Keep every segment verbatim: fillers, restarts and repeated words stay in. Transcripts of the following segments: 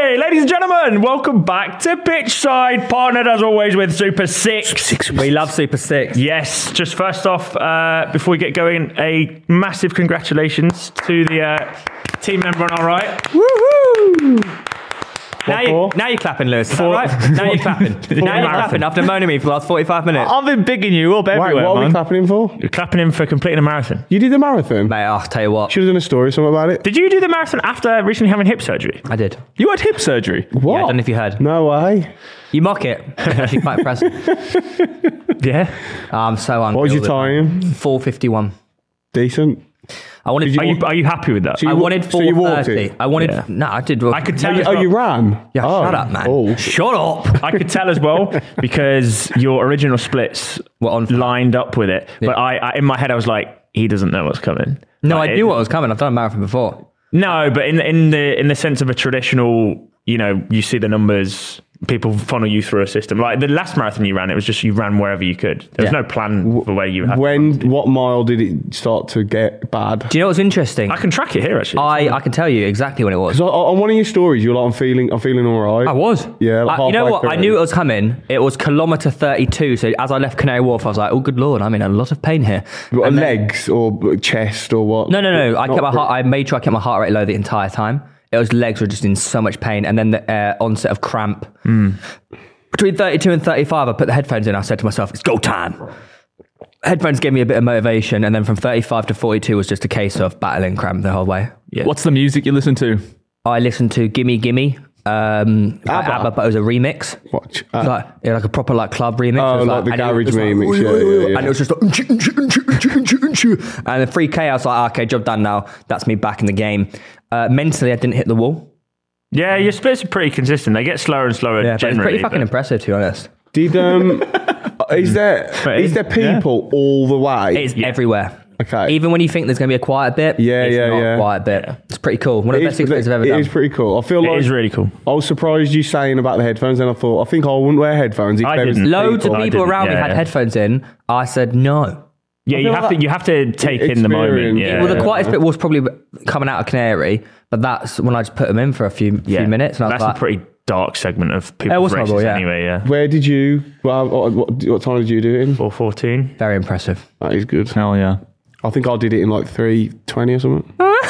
Hey, ladies and gentlemen, welcome back to Pitchside, partnered as always with Super Six. Six. We love Super Six. Yes, just first off, uh, before we get going, a massive congratulations to the uh, team member on our right. Woohoo! Now, you, now you're clapping, Lewis. Is that right? Now you're clapping. Now you're clapping after moaning me for the last forty-five minutes. I've been bigging you up everywhere, Wait, what man. are we clapping him for? You're clapping him for completing a marathon. You did the marathon? Mate, I'll tell you what. Should have done a story or something about it. Did you do the marathon after recently having hip surgery? I did. You had hip surgery? What? Yeah, I don't know if you heard. No way. You mock it. It's actually quite impressive. Yeah. I'm so What was your ungrateful. time? four fifty-one. Decent. I wanted. Are you, are you happy with that? So I you- wanted so four you walked thirty. it? I wanted. Yeah. No, I did. I could tell Oh, as you, oh, well. you ran? Yeah, oh. shut up, man. Oh. Shut up. I could tell as well because your original splits Were on- lined up with it. Yeah. But I, I, in my head, I was like, he doesn't know what's coming. No, Like, I knew it- what was coming. I've done a marathon before. No, but in in the in the sense of a traditional, you know, you see the numbers, people funnel you through a system. Like the last marathon you ran, it was just you ran wherever you could. There was Yeah. no plan for where you had. When, what mile did it start to get bad? Do you know what's interesting? I can track it here actually. I, I can tell you exactly when it was. So on one of your stories, you were like, I'm feeling, I'm feeling all right. I was. Yeah, like I- you know halfway what? I through. knew it was coming. It was kilometre thirty-two. So as I left Canary Wharf, I was like, oh, good Lord, I'm in a lot of pain here. What, And then- legs or chest or what? No, no, no. I Not kept my br- heart. I made sure I kept my heart rate low the entire time. It was legs were just in so much pain, and then the uh, onset of cramp. Between thirty-two and thirty-five, I put the headphones in. I said to myself, "It's go time." Headphones gave me a bit of motivation, and then from thirty-five to forty-two was just a case of battling cramp the whole way. yeah. What's the music you listen to? I listened to "Gimme Gimme," um, by ABBA? ABBA, but it was a remix. Watch. It was Uh, like, yeah, like a proper like club remix. Oh, It was like the and it garage was like, remix, yeah, yeah, yeah. And it was just like, "Unchu, unchu, unchu, unchu, unchu, unchu." And then three K, I was like, ah, okay, job done now. That's me back in the game. Uh, mentally, I didn't hit the wall. Yeah, your splits are pretty consistent. They get slower and slower Yeah, but it's generally. pretty fucking but- impressive, to be honest. Did um, is there But is it- there people all the way? It's everywhere. Okay. Even when you think there's going to be a quiet bit, Yeah, it's yeah, not yeah. a quiet bit. It's pretty cool. One of the It best is- experiences I've ever it done. is pretty cool. I feel It like is really cool. I was surprised you saying about the headphones, and I thought I think I wouldn't wear headphones. If I there was didn't. Loads of I people didn't, around me yeah, had yeah. headphones in. I said no. Yeah, you feel have like to you have to take in the moment. experience. Yeah. Well, the yeah. quietest bit was probably coming out of Canary, but that's when I just put them in for a few Yeah. few minutes. And I was That's like, a pretty dark segment of It people's was races horrible, yeah. anyway. Yeah. Where did you? Well, what, what, what time did you do it in? four fourteen. very impressive. That is good. Hell yeah. I think I did it in like three twenty or something.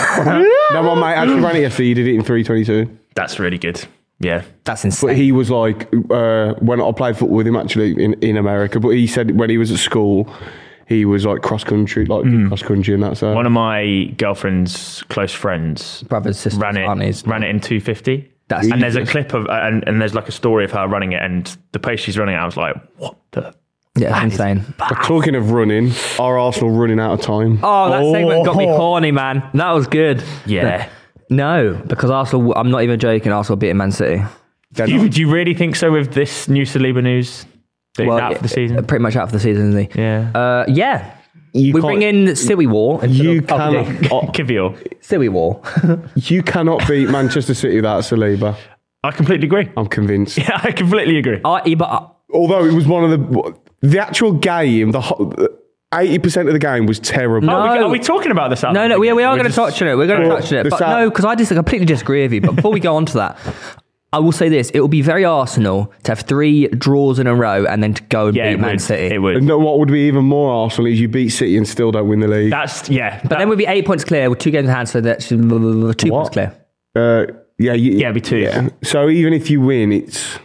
No, my mate actually ran it yesterday. He did it in three twenty two. That's really good. Yeah. That's insane. But he was like, uh, when I played football with him actually in, in America, but he said when he was at school, he was like cross country, like cross country and that. So One of my girlfriend's close friends Brothers, sisters, ran it aunties. ran it in two fifty. That's And there's a clip of uh, and, and there's like a story of her running it, and the pace she's running it, I was like, what the? Yeah, it's insane. But talking of running, our Arsenal running out of time. Oh, that segment got me Oh. horny, man. That was good. Yeah. No, because Arsenal, I'm not even joking, Arsenal beating Man City. They're Do you, not- do you really think so with this new Saliba news? That he's out for the yeah, season? Pretty much out for the season, isn't he? Yeah. Uh, yeah. You we can't- bring in Siwi War. You instead of- cannot, uh, Kivior. Siwi War. you cannot beat Manchester City without Saliba. I completely agree. I'm convinced. Yeah, I completely agree. I, yeah, but I- Although it was one of the the actual game, the eighty percent of the game was terrible. Oh, we, No. are we talking about this? no, no, we, we are We're going to just- touch on it. We're going to Well, touch on it. the But South- no, because I just completely disagree with you. But before we go on to that, I will say this. It will be very Arsenal to have three draws in a row and then to go and Yeah, beat it Man would. City. It would. And no, what would be even more Arsenal is you beat City and still don't win the league. That's yeah. But then we'd be eight points clear with two games in hand, so that's two points What? clear. Uh, yeah, you, Yeah, it'd be two. Yeah. So even if you win, it's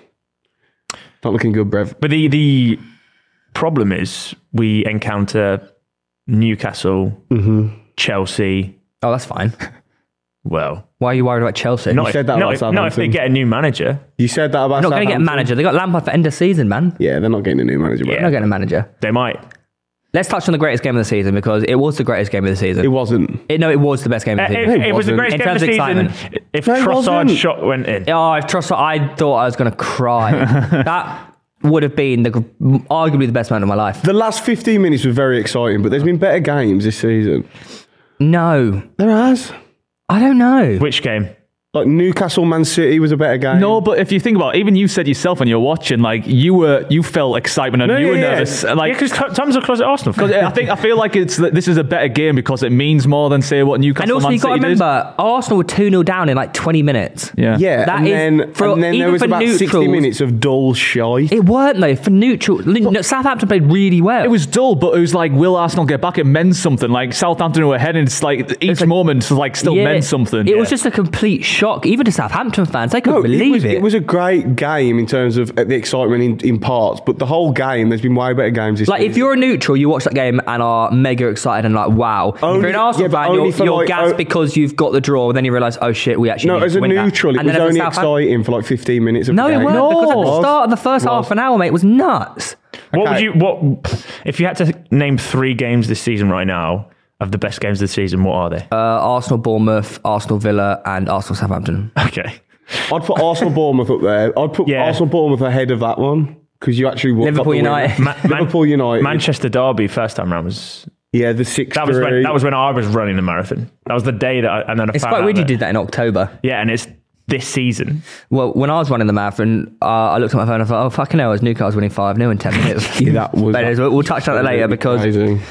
not looking good, Brev. But the the problem is we encounter Newcastle, Chelsea. Oh, that's fine. Well, Why are you worried about Chelsea? not You if, said that not, about if, not if they Southampton. get a new manager. You said that about They're not going to get a Southampton? manager. They got Lampard for end of season, man. Yeah, they're not getting a new manager. Bro. They're not getting a manager. They might. Let's touch on the greatest game of the season because it was the greatest game of the season. It wasn't. It, no, it was the best game Uh, of the It, season. it was the wasn't. greatest In game of terms the of season. excitement. If No, it Trossard's wasn't. shot went in. Oh, if Trossard, I thought I was going to cry. That would have been the, arguably the best moment of my life. The last fifteen minutes were very exciting, but there's been better games this season. No, There has. I don't know. Which game? Like Newcastle, Man City was a better game. No, but if you think about it, even you said yourself when you were watching, like you were, you felt excitement and No, you yeah, were yeah. nervous. Yeah, Like, because Tom's a closet Arsenal fan. I think I feel like it's this is a better game because it means more than say what Newcastle And also, Man you've got to City did. remember, Arsenal were two nil down in like twenty minutes. Yeah, Yeah, That and is- then, for- and then there even was for about sixty neutrals- minutes of dull shite. It weren't though for neutral. No, Southampton played really well. It was dull, but it was like, will Arsenal get back? It meant something. Like Southampton were ahead, and it's like each like- moment like still Yeah, meant something. It was just a complete shock, even to Southampton fans. They couldn't No, believe it was, it. it was a great game in terms of uh, the excitement in, in parts, but the whole game, there's been way better games this Like, season. if you're a neutral, you watch that game and are mega excited and like, wow. if Only- you're an Arsenal yeah, but fan, only you're, for you're like- gassed oh- because you've got the draw, and then you realise, oh shit, we actually No, need as to a win that. neutral, it And was then as a only Southampton- exciting for like fifteen minutes of No, the it game. weren't, because at the Was. start of the first Was. half an hour, mate, it was nuts. What Okay. would you? What if you had to name three games this season right now of the best games of the season? What are they? Uh, Arsenal, Bournemouth, Arsenal, Villa, and Arsenal, Southampton. okay. I'd put Arsenal Bournemouth up there. I'd put Yeah. Arsenal Bournemouth ahead of that one because you actually got Liverpool the win. United. Ma- Man- Liverpool United. Manchester Derby first time round was Yeah, the six. that was when that was when I was running the marathon. That was the day that I, and then I It's found quite out weird you that- did that in October. Yeah, and it's this season. Well, when I was running the marathon, uh, I looked at my phone and I thought, oh, fucking hell, is Newcastle winning five nil in ten minutes? Yeah, that was. But anyways, we'll, we'll touch on that later because Amazing.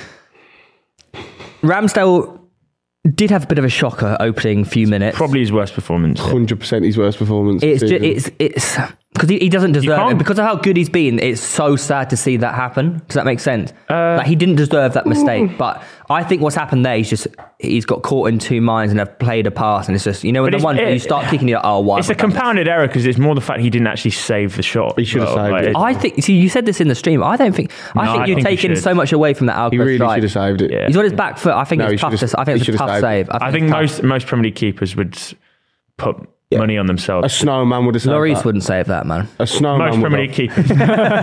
Ramsdale did have a bit of a shocker opening few minutes. Probably his worst performance. one hundred percent his worst performance. It's this just, season. it's it's because he, he doesn't deserve can't- it because of how good he's been. It's so sad to see that happen. Does that make sense? Uh, like he didn't deserve that mistake, but I think what's happened there, he's just he's got caught in two minds and have played a pass, and it's just you know when But the it's- one it- you start kicking, you're like, oh, why? It's have a I done this? compounded error because it's more the fact he didn't actually save the shot. He should have saved it. I think. See, you said this in the stream. I don't think. I No, think I you've think he taken should. so much away from that Alco he really strike. should have saved it. Yeah. He's on his back foot. I think No, he it's tough. should've- To, I think he it's a should've tough saved save. it. I it's think tough. most most Premier League keepers would put money on A themselves. snowman would have saved Lloris that. wouldn't save that, man. A snowman Most would Premier have. League keepers.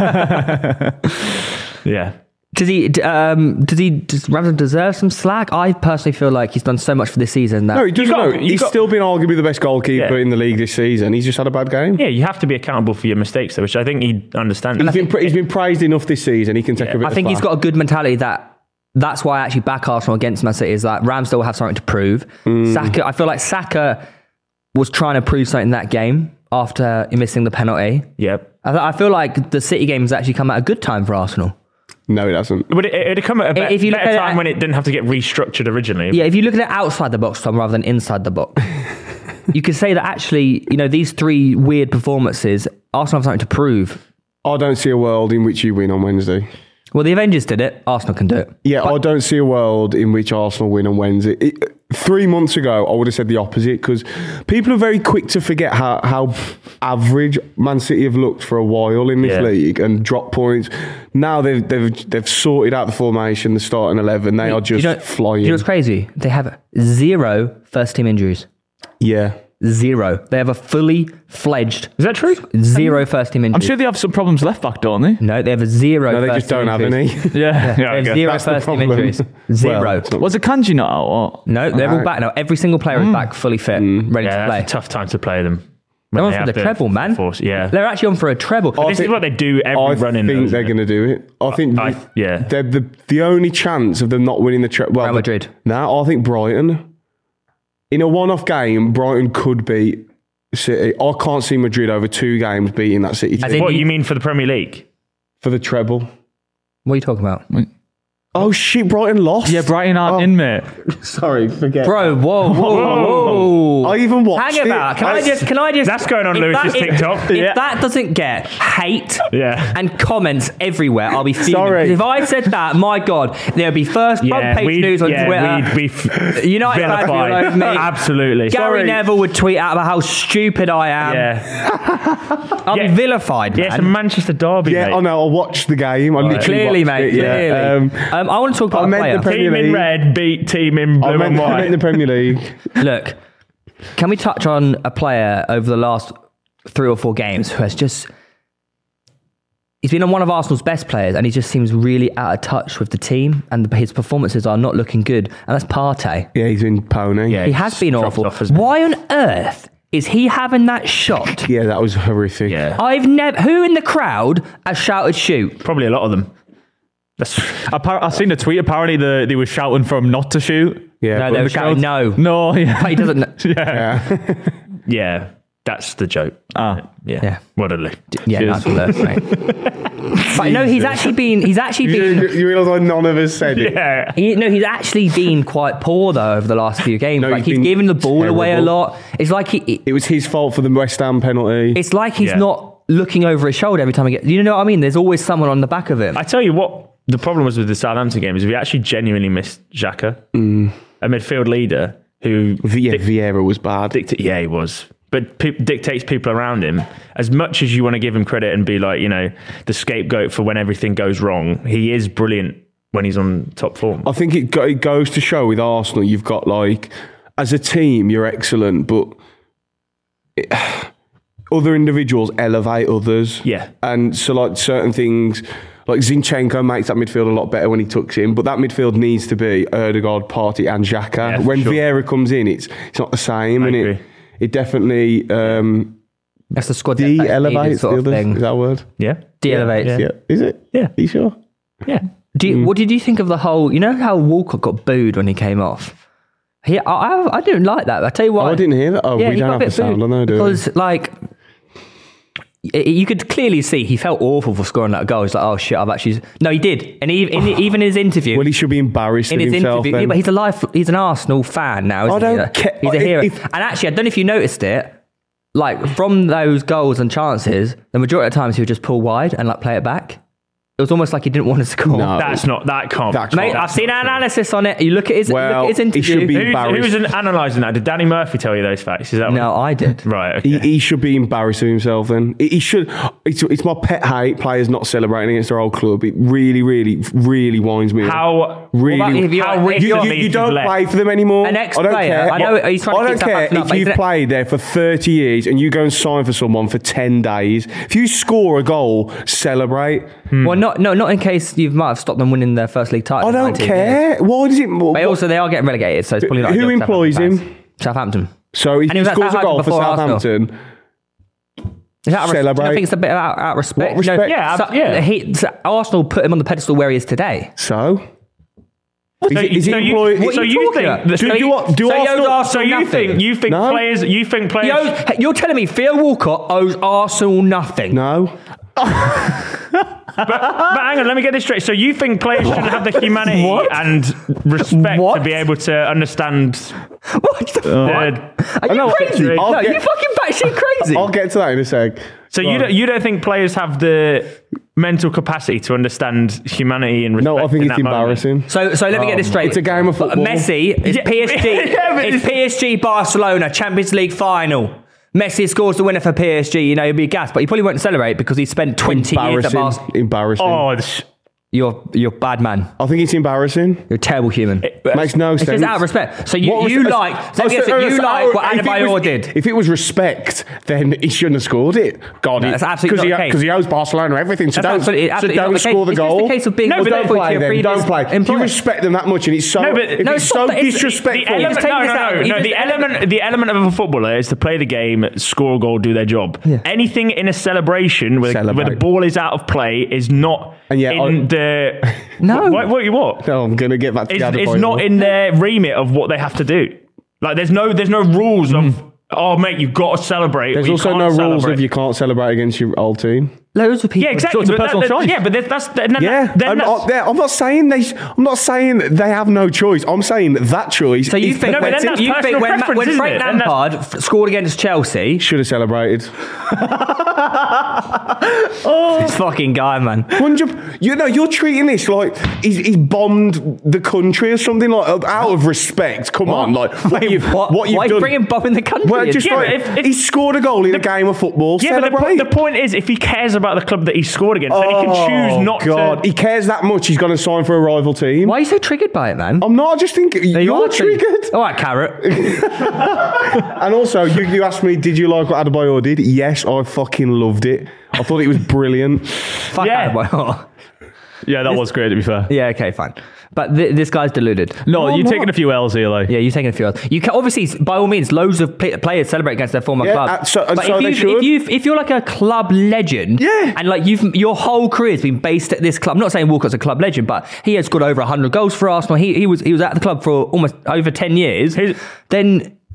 yeah. Does he? d- Um, does he? Does Ramsdale deserve some slack? I personally feel like he's done so much for this season that No, he doesn't. got- know. you He's got- still been arguably the best goalkeeper Yeah. in the league this season. He's just had a bad game. Yeah, you have to be accountable for your mistakes, though, which I think he understands. He's been, pra- he's been praised enough this season. He can take a bit I of think he's slack. got a good mentality that. That's why I actually back Arsenal against Man City. Is that Ramsdale will have something to prove. Mm. Saka, I feel like Saka was trying to prove something in that game after missing the penalty. Yep. I, I feel like the City game has actually come at a good time for Arsenal. No, it hasn't. But it, it'd come at a better, If you look better at it time at- when it didn't have to get restructured originally. Yeah, if you look at it outside the box, Tom, rather than inside the box, you could say that actually, you know, these three weird performances, Arsenal have something to prove. I don't see a world in which you win on Wednesday. Well, the Avengers did it. Arsenal can do it. Yeah, I don't see a world in which Arsenal win on Wednesday. It, three months ago, I would have said the opposite because people are very quick to forget how, how average Man City have looked for a while in this Yeah. league and drop points. Now they've they've they've sorted out the formation, the starting eleven. They are Do you just know, flying. You know what's crazy? They have zero first team injuries. yeah. Zero. They have a fully fledged Is that true? zero first team I'm injuries. sure they have some problems left back, don't they? No, they have a zero. No, they first just team don't have injuries. any. Yeah, yeah. They have okay. zero That's the first team problem. injuries. Zero. Well, it's not- Was it Kanji not out? Or? no, they're all Alright. back now. Every single player is back, fully fit, ready Yeah, to play. that's a tough time to play them. They're when on they for have the to treble, man. Force, yeah. They're actually on for a treble. I this think- is what they do every I run in. think though, they're isn't going to do it. I think I- the, yeah. they're the the only chance of them not winning the tre- well, Real Madrid. No, I think Brighton. In a one-off game, Brighton could beat City. I can't see Madrid over two games beating that City As team in- What you mean for the Premier League? for the treble. What are you talking about? Oh shit! Brighton lost. Yeah, Brighton aren't Oh. in, mate. Sorry, forget. Bro, whoa, whoa, whoa. I even watched Hang it. about. Can I just? Can I just? That's going on if Lewis's that- if- TikTok. If Yeah. that doesn't get hate Yeah. and comments everywhere, I'll be fuming. Sorry. 'Cause if I said that, my God, there'll be first front Yeah, page we'd, news on yeah, Twitter. we'd be f- United fans will vilified. love me. Absolutely. Gary Sorry. Neville would tweet out about how stupid I am. Yeah. I'll Yeah. be vilified, Yeah, it's a man. Manchester derby, Yeah, mate. I know. I watched the game. I literally Clearly, watched mate. it, yeah. Clearly. Um, Um, I want to talk about I a meant player. the Premier Team in League. red beat team in blue I meant, and I white. meant the Premier League. Look, can we touch on a player over the last three or four games who has just. He's been one of Arsenal's best players and he just seems really out of touch with the team and his performances are not looking good. And that's Partey. Yeah, he's in pony. Yeah. He has been dropped awful. off, hasn't he? Why on earth is he having that shot? Yeah, that was horrific. Yeah. I've never. Who in the crowd has shouted shoot? Probably a lot of them. That's Appar- I seen a tweet. Apparently, the, they were shouting for him not to shoot. Yeah, No, but they were the shouting no. No, yeah, He doesn't. yeah. Yeah, that's the joke. Ah. Yeah. Yeah. What a Lou. Yeah, Cheers. nice alert, mate. But no, he's actually been. He's actually You, been. you realise why none of us said it? Yeah. He, no, he's actually been quite poor though over the last few games. No, like he's he's been giving the ball away a terrible. lot. It's like he. It was his fault for the West Ham penalty. It's like he's Yeah. not looking over his shoulder every time he gets. You know what I mean? There's always someone on the back of him. I tell you what, the problem was with the Southampton game is we actually genuinely missed Xhaka, Mm. a midfield leader who yeah, dic- Vieira was bad. dicta- yeah, he was. But pe- dictates people around him. As much as you want to give him credit and be like, you know, the scapegoat for when everything goes wrong, he is brilliant when he's on top form. I think it, go, it goes to show with Arsenal, you've got like, as a team, you're excellent, but it, other individuals elevate others. Yeah. And so, like, certain things, like Zinchenko makes that midfield a lot better when he tucks in, but that midfield needs to be Erdegaard, Partey, and Xhaka. Yeah, for when sure. Vieira comes in, it's it's not the same, I and it agree. it definitely um, That's the squad that needed de-elevates sort the of others. thing. Is that a word? Yeah. De-elevates. Yeah. Yeah. Is it? Yeah. Are you sure? Yeah. Do you, What did you think of the whole? You know how Walcott got booed when he came off. He, I, I, I didn't like that. I tell you what. Oh, I didn't hear that. Oh, Yeah, we he don't got a have the bit sound booed on there, do we? because like. y- You could clearly see he felt awful for scoring that goal. He's like, "Oh shit, I've actually." No, he did, and he, in, even in his interview, Well, he should be embarrassed in of his himself interview, then. yeah, but he's a life. He's an Arsenal fan now. Isn't I he? don't care. He's a If- hero. if- and actually, I don't know if you noticed it. Like from those goals and chances, the majority of the times he would just pull wide and like play it back. It was almost like he didn't want to score. No. That's not, that can't. That Mate, can't. I've seen an analysis on it. You look at his, Well, look at his he interview. should be- Who's, embarrassed. who's an- analysing that? Did Danny Murphy tell you those facts? Is that No, I did. right? Okay. He, he should be embarrassed of himself then. He, he should. It's, it's my pet hate, players not celebrating against their old club. It really, really, really winds me up. How Really? What about if you're- how if You, you're- you, you don't left? play for them anymore. An I don't ex-player, care. I know he's trying to I keep don't care Southampton up, if but you've he's an- played there for thirty years and you go and sign for someone for ten days. If you score a goal, celebrate. Well, not no, not in case you might have stopped them winning their first league title. I in don't nineteen care. years. Why does it? But What, also, they are getting relegated, so it's probably not. Who ideal for employs Southampton him? fans. Southampton. so if And he he was at scores a Southampton goal for before Arsenal. Southampton, Is that a res- Celebrate. I think it's a bit out, out of respect. What respect? Yeah, so, yeah. He, so Arsenal put him on the pedestal where he is today. so. Is, So it- you- is he so you- employed? what are so you you talking think? about? so do, you- do, what- do so he owes Arsenal? Arsenal So you nothing. think you think No. players you think He players owes, you're telling me Theo Walcott owes Arsenal nothing? No. but, but hang on, let me get this straight. So you think players shouldn't have the humanity What? and respect What? to be able to understand What the the, fuck? Are you know, crazy? I'll No, get- you fucking batshit crazy. I'll get to that in a sec. So you don't, you don't think players have the mental capacity to understand humanity and respect? No, I think in it's that moment? embarrassing. So, so let me get this straight. It's a game of football. Messi, it's Yeah. P S G. Yeah, but it's it's- P S G Barcelona Champions League final. Messi scores the winner for P S G. You know, he'll be gassed, but he probably won't celebrate because he spent twenty years at Embarrassing. Barcelona. Embarrassing. Oh, it's, You're you're a bad man. I think it's embarrassing. You're a terrible human. Makes no It's sense. just out of respect. So you, What was- you uh, like, oh, let me guess so- it, you so- like what if it Adebayor was- did. If it was respect, then he shouldn't have scored it. God, No, that's absolutely not the case. because he, owes Barcelona everything. So That's don't, absolutely- so absolutely not don't the score case. the It's just goal. a case of being no, don't respectful to play your them. previous Don't play. If you employer. respect them that much, and it's so, No, but- if no, it's stop so that. It's- disrespectful. The element, taking no, this no, out. no, You no. just- The element, the element of a footballer is to play the game, score a goal, do their job. Yeah. Anything in a celebration where, Celebrate. where the ball is out of play is not And yet in I- the. No. What? What? You what? No, I'm gonna get back to It's, the it's Adebayor. not in their remit of what they have to do. Like, there's no, there's no rules of. Oh, mate, you've got to celebrate. There's or you also can't no rules celebrate. of you can't celebrate against your old team. Loads of people. Yeah, exactly. it's a but personal that- that- choice. Yeah, but that- that's then Yeah, Then I'm, that's, not, yeah, I'm not saying they. I'm not saying they have no choice. I'm saying that choice. So you is think, No, but when, then that's you think personal when, Ma- preference, when isn't Frank it? Then that's- Lampard f- scored against Chelsea, should have celebrated. this fucking guy, man. Hundred, you know, you're treating this like he's, he's bombed the country or something, like out of respect. Come on, like what Wait, you've what? what you've Why are you done. bringing Bob in the country? Well, just Yeah, like, but if- if- he scored a goal in a game of football. yeah, but the, celebrate. po- the point is, if he cares about the club that he scored against, then he oh can choose not God, to. he cares that much. He's going to sign for a rival team. Why are you so triggered by it, man? I'm not. I just think There you're you are, triggered. All right, Carrot. And also, you, you asked me, did you like what Adebayor did? Yes, I fucking loved it. I thought it was brilliant. Fuck Yeah. Adebayor. Yeah, that was great, to be fair. Yeah, okay, fine. But th- this guy's deluded. No, No, you're I'm taking not. a few L's here, like. Yeah, you're taking a few others. You can obviously, by all means, loads of pl- players celebrate against their former Yeah, club. uh, so- but so if, they you, should. if you if you're like a club legend, Yeah. and like you've your whole career's been based at this club. I'm not saying Walcott's a club legend, but he has scored over one hundred goals for Arsenal. He he was he was at the club for almost over ten years. His- then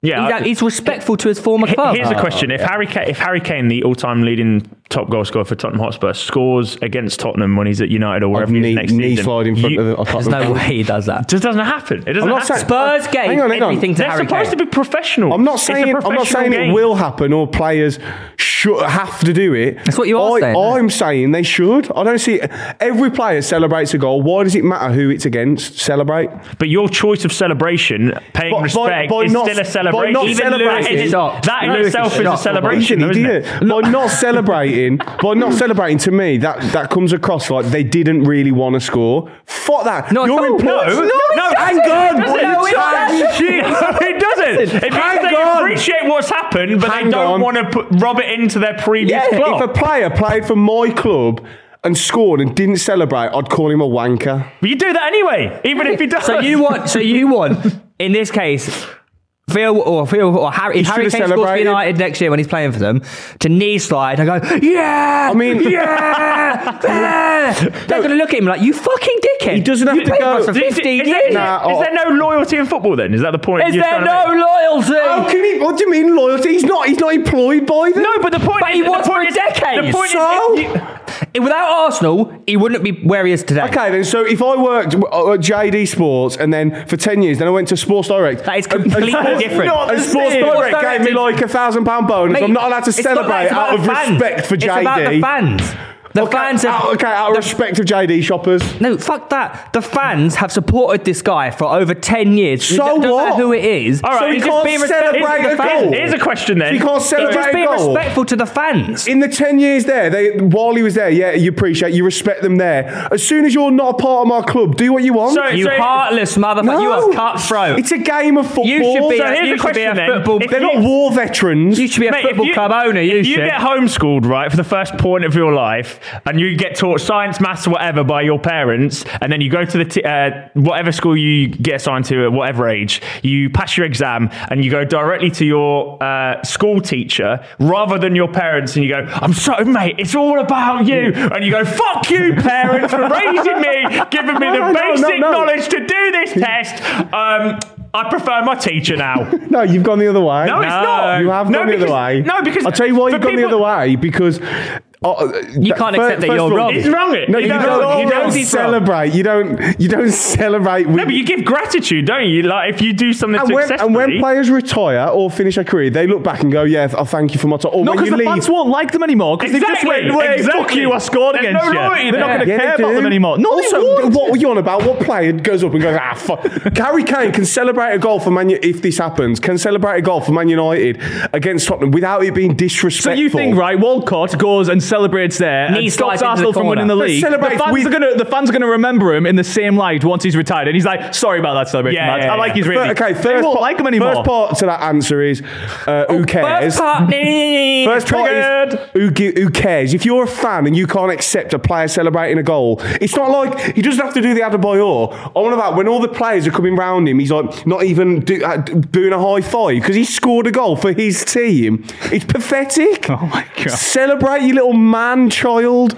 Yeah, he's, I- he's respectful to his former H- club. Here's a question: If Harry Kane, if Harry Kane, the all-time leading top goal scorer for Tottenham Hotspur, scores against Tottenham when he's at United or wherever he is knee, next knee season, slide in front you- of the. I can't There's no remember. way he does that. it just doesn't happen. It doesn't I'm not happen. saying- Spurs gave Hang on, hang on. everything to They're Harry supposed Kane. to be professional. I'm not It's a saying I'm not professional saying game. it will happen or players should have to do it. That's what you are I, saying, no? I'm saying they should. I don't see every player celebrates a goal. Why does it matter who it's against? Celebrate. But your choice of celebration, paying By- by- respect, by is not- still a by celebration. not Even celebrating- Lewis- Stop. that in Lewis, itself is stop. a celebration, He's though, an isn't it? idiot. By not celebrating, by not celebrating, to me that that comes across like they didn't really want to score. Fuck that. No, You're no, important. no, No, hang it on. doesn't. What No, are you it talking doesn't. about? It doesn't. It means Hang they on. appreciate what's happened, but Hang they don't on. want to put, rub it into their previous Yeah, club. if a player played for my club and scored and didn't celebrate, I'd call him a wanker. But you do that anyway, even if he does. So you want? So you want? In this case, Phil or Phil or Harry, if He Harry should Kane have scores for celebrated. United next year when he's playing for them, to knee slide and go, yeah, I mean- yeah, yeah. They're going to look at him like, you fucking dickhead. He doesn't have You to played for go- us for Is, fifteen is, years. is, Nah, is oh. there no loyalty in football then? Is that the point? Is you're there trying to no make? loyalty? How can he? What do you mean loyalty? He's not. He's not employed by them. No, but the point But is, he the was for point a is- decade. The point So? is, if you, Without Arsenal, he wouldn't be where he is today. Okay, then. So if I worked at J D Sports and then for ten years, then I went to Sports Direct. That is completely and- different. not And the Sports same. Direct Sports gave me Direct like a thousand pound bonus. Mate, I'm not allowed to it's not that, celebrate it's about out of the fans. respect for J D. It's about the fans. The Okay, fans have. out, okay, out of the- respect of J D shoppers. No, fuck that. The fans have supported this guy for over ten years. So It doesn't what? matter who it is. All right, so he he's can't just being respectful celebrate to the a fans. goal. here's a question then. He can't He's celebrate just a being goal. respectful to the fans. In the ten years there, they while he was there, yeah, you appreciate, you respect them there. As soon as you're not a part of my club, do what you want. So- You heartless motherfucker. You are cutthroat. It's a game of football. You should be So a, here's you the should be a question then. football. If They're you- not war veterans. You should be a Mate, if football you- club owner. You if you should. get homeschooled, right, for the first point of your life, and you get taught science, maths, whatever by your parents, and then you go to the t- uh, whatever school you get assigned to at whatever age, you pass your exam, and you go directly to your uh, school teacher rather than your parents, and you go, "I'm sorry, mate, it's all about you," and you go, "Fuck you, parents, for raising me, giving me the No, no, no, basic no. knowledge to do this test. Um, I prefer my teacher now." No, you've gone the other way. No, it's not. You have No, gone the because- other way. no, because I'll tell you why for you've gone the people- other way because. Uh, You can't accept that you're wrong. He's wrong it. No, He you knows- don't. he You knows don't he's wrong. celebrate. You don't. You don't celebrate. With, No, but you give gratitude, don't you? Like if you do something and, when, successfully. and when players retire or finish their career, they look back and go, "Yeah, I thank you for my time." Or No, when because you the leave, fans won't like them anymore because they just Exactly, went, "Wait, fuck exactly. you, I scored There's against no you." loyalty They're not there. going to Yeah, care they about do. them anymore. No, also, they won't. what were you on about? What player goes up and goes, "Ah, fuck"? Harry Kane can celebrate a goal for Man U if this happens. Can celebrate a goal for Man United against Tottenham without it being So disrespectful. you think, right, Walcott goes and celebrates there Knee and slides stops into Arsenal the from winning the corner. league. The celebrates fans, with- are gonna, the fans are going to remember him in the same light once he's retired. And he's like, sorry about that celebration, Yeah, lads. yeah, I like yeah. his really. Okay, they first won't part, like him anymore. First part to that answer is uh, who cares? First part, First part is who, gi- who cares? If you're a fan and you can't accept a player celebrating a goal, it's not like he doesn't have to do the Adebayor. I want about when all the players are coming round him, he's like not even do, uh, doing a high five because he scored a goal for his team. It's pathetic. Oh my God. Celebrate, you little man child.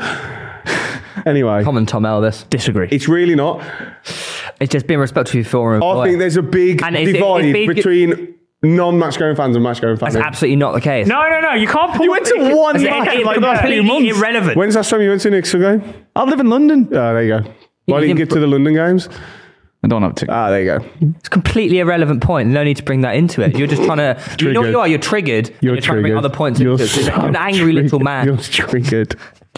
Anyway, Common Tom Elvis. disagree. it's really not. It's just being respectful to your former I employer. think there's a big And it's- divide it's big- between non-match going fans and match going fans. That's absolutely not the case. no, no, no. You can't. Pull You went to one It's, match it's in like the last few completely months. irrelevant. When's the last time you went to an X game? I live in London. Oh, there you go. Why You didn't you didn't get to the London games? I don't have to. Ah, there you go. It's a completely irrelevant point. No need to bring that into it. You're just trying to. You know what Triggered. you are? You're triggered. You're, You're trying to bring triggered. other points You're into it. so You're an angry little triggered. man. You're triggered.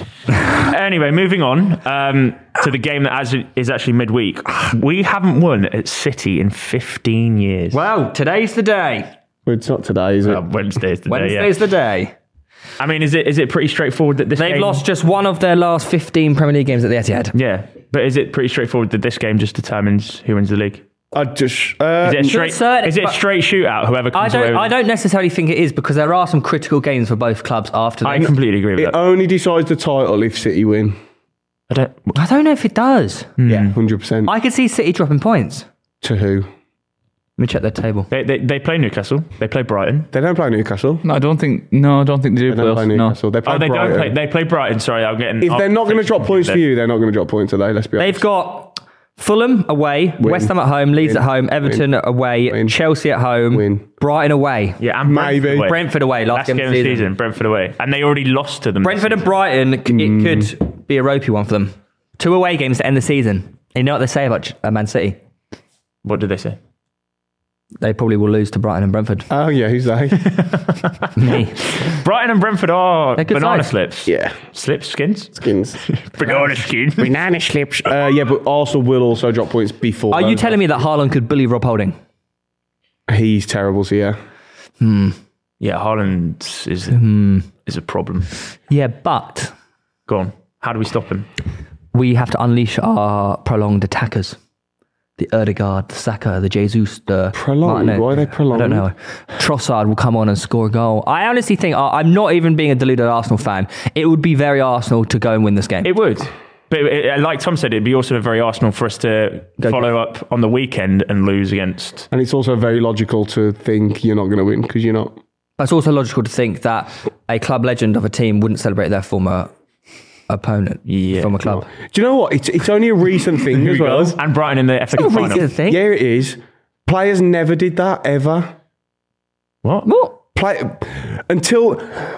Anyway, moving on um, to the game that as is actually midweek. We haven't won at City in fifteen years. Well, today's the day. Well, it's not today, is it? Uh, Wednesday's the day. Wednesday's Yeah. the day. I mean, is it is it pretty straightforward that this They've game, lost just one of their last fifteen Premier League games at the Etihad. Yeah, but is it pretty straightforward that this game just determines who wins the league? I just. Uh, Is it a straight? certain- Is it a but- straight shootout? Whoever I comes away don't. with I don't necessarily think it is because there are some critical games for both clubs after I that. completely agree with it that. only decides the title if City win. I don't. I don't know if it does. Yeah, one hundred percent. I could see City dropping points. To who? Let me check their table. They, they they play Newcastle. They play Brighton. They don't play Newcastle. No, I don't think. No, I don't think they do. They don't play playoffs, no. Newcastle. They play Oh, they Brighton. don't play. They play Brighton. Sorry, I'm getting. If I'm they're not going to fixing drop points for them. you, they're not going to drop points today. Let's be honest. They've got Fulham away, Win. West Ham at home, Leeds Win. at home, Everton Win. away, Win. Chelsea at home, Win. Brighton away. Yeah, and Maybe. Brentford away. Brentford away, last, Last game, game of the season. season. Brentford away. And they already lost to them. Brentford and Brighton, c- Mm. it could be a ropey one for them. Two away games to end the season. You know what they say about Ch- uh, Man City? What did they say? They probably will lose to Brighton and Brentford. Oh, yeah, who's they? Me. Brighton and Brentford are They're good banana sides. slips. Yeah. Slips, skins? Skins. Banana skin. Banana slips. Uh, yeah, but Arsenal will also drop points before. Are you those. telling me that Haaland could bully Rob Holding? He's terrible, so yeah. Yeah, Haaland is, is a problem. Yeah, but Go on. How do we stop him? we have to unleash our prolonged attackers. The Erdegaard, the Saka, the Jesus, the Prolonged? Martinez. Why are they prolonged? I don't know. Trossard will come on and score a goal. I honestly think, uh, I'm not even being a deluded Arsenal fan. It would be very Arsenal to go and win this game. It would. But it, like Tom said, it'd be also very Arsenal for us to follow up on the weekend and lose against. And it's also very logical to think you're not going to win because you're not. But it's also logical to think that a club legend of a team wouldn't celebrate their former opponent Yeah. from a club. Do you know what? It's it's only a recent thing as well. And Brighton in the F A Cup It's a final. recent thing. Yeah, it is. Players never did that ever. What? What? Play until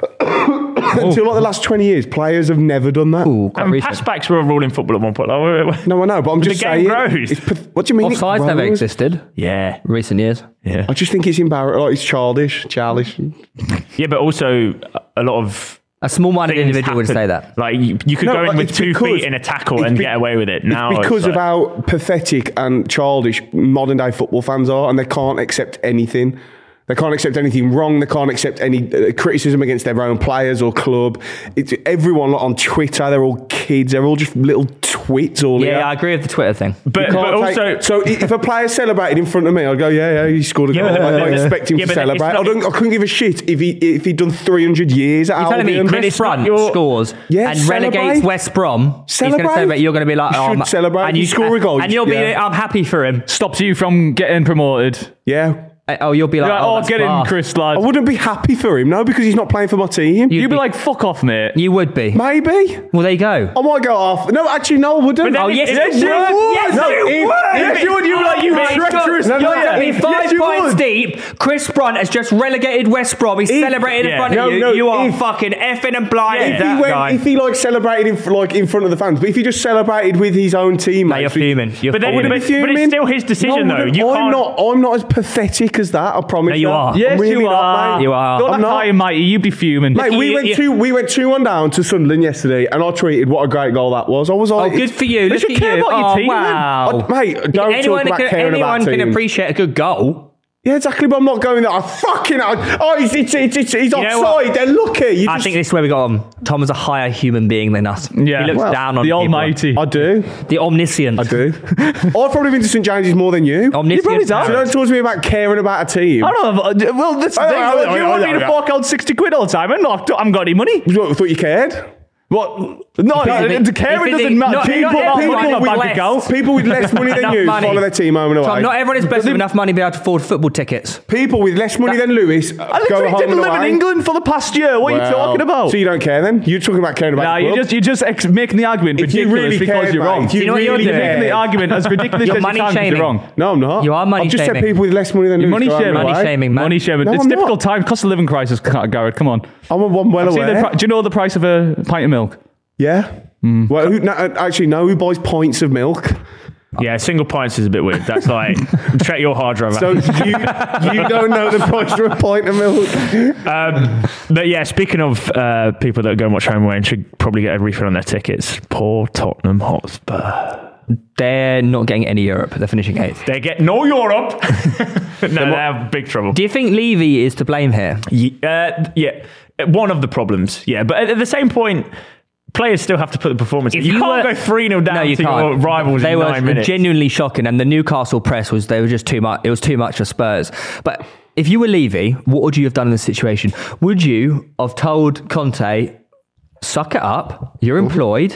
until like the last twenty years. Players have never done that. Ooh, quite And recent. passbacks were a rule in football at one point. Like, wait, wait, wait. No, I know, but I'm just the game saying. grows. It's, path- what do you mean? it Offsides never grows? existed Yeah. recent years. Yeah. I just think it's embarrassing. Like, it's childish, childish. Yeah, but also a lot of A small-minded things individual would happen. say that. Like you, you could No, go in but with it's two because- feet in a tackle it's and be- get away with it. Now It's because like, of how pathetic and childish modern day football fans are, and they can't accept anything. They can't accept anything wrong. They can't accept any uh, criticism against their own players or club. It's everyone like, on Twitter. They're all kids. They're all just little twits. All Yeah, here. I agree with the Twitter thing. But, You but can't also, take- so i- if a player celebrated in front of me, I'd go, yeah, yeah, he scored a goal. Yeah, I don't yeah, yeah. expect him Yeah, to but celebrate. it's not- I, don't, I couldn't give a shit if he if he'd done three hundred years at You're telling me Albion. Chris it's not Brunt your- scores Yeah, and celebrate. relegates West Brom. He's going to Celebrate. celebrate. You're going to be like, You oh, should ma- celebrate. And You score a goal, and you'll be, yeah. I'm happy for him. Stops you from getting promoted. Yeah. Uh, Oh, you'll be like, You're like, oh, oh, that's get in, class. Chris, I lad. wouldn't be happy for him, no, because he's not playing for my team. You- You'd be like, fuck off, mate. You would be. Maybe. Well, there you go. I might go off. No, actually, no, I wouldn't. But then Oh, it- yes, it- you it- would. Yes, No, you if- would. yes, you would. You'd be like, you Mate, treacherous. You're No, no, telling me yes, five you points would. deep. Chris Brunt has just relegated West Brom. He's If- celebrated in yeah. front No, of you. no, you are if- fucking effing and blinding If that he went, guy. if he like celebrated in fr- like in front of the fans, but if he just celebrated with his own team, Mate, you're fuming. You're But then- fuming. but- but it's still his decision, no, I though. wouldn't. You I'm can't- not. I'm not as pathetic as that. I promise. No, you that. are. I'm Yes, really you not, are. mate. You are. Don't I'm act not. high and mighty. You'd be fuming. Mate, we You- went you- two. We went two one down to Sunderland yesterday, and I tweeted what a great goal that was. I was Oh, like, good it's- for you. They Look should at care you. about your oh, team, then. wow. I- mate, don't anyone talk about can, caring anyone about can teams. appreciate a good goal. Yeah, exactly. But I'm not going there. I fucking. I, oh, he's it's, it's, it's, he's know what? offside. They're lucky. You I just, think this is where we got on. Tom is a higher human being than us. Yeah. He looks Well, down on the people. Almighty. I do. The omniscient. I do. I've probably been to Saint James's more than you. Omniscient. probably don't. So don't talk to me about caring about a team. I don't know. if- Well, that's the I thing. don't know, Like, I you don't want know, me to I don't fork out sixty quid all the time? I'm not. I haven't got any money. I thought you cared. What? No, If the caring you think- doesn't matter. not- People not are everyone people is bank blessed. account. People with less money than Enough you money. follow their team home and away. Tom, not everyone is blessed with enough money to be able to afford football tickets. People with less money than Lewis uh, I go literally home didn't and live in away. England for the past year. What are you Well, talking about? So you don't care then? You're talking about caring about Nah, the you're club? just you're just ex- making the argument If you ridiculous really because cared, you're mate, wrong. if you You know what really you're You're doing? making the cared- argument as ridiculous You're as you money can because shaming. you're wrong. No, I'm not. You are money I've just shaming. said people with less money than You're Lewis money go home and shaming. Money away. shaming, man. Money shaming. No, it's I'm difficult not. time. Cost of living crisis, Garrett. Come on. I'm, I'm well See the aware. pri- do you know the price of a pint of milk? Yeah. Well, who, no, actually, no. Who buys pints of milk? Yeah, single pints is a bit weird. That's like, check your hard drive. So out. you you don't know the price of a pint of milk? Um, but yeah, speaking of uh, people that go and watch home away and should probably get a refund on their tickets, poor Tottenham Hotspur. They're not getting any Europe. They're finishing eighth. They get no Europe. No, they have big trouble. Do you think Levy is to blame here? Ye- uh, yeah, one of the problems. Yeah, but at the same point, players still have to put the performance. If You, you can't were- go three nil down No, you to can't. your rivals They in were nine minutes. genuinely shocking, and the Newcastle press was they were just too much. It was too much for Spurs. But if you were Levy, what would you have done in this situation? Would you have told Conte, "Suck it up, you're employed"?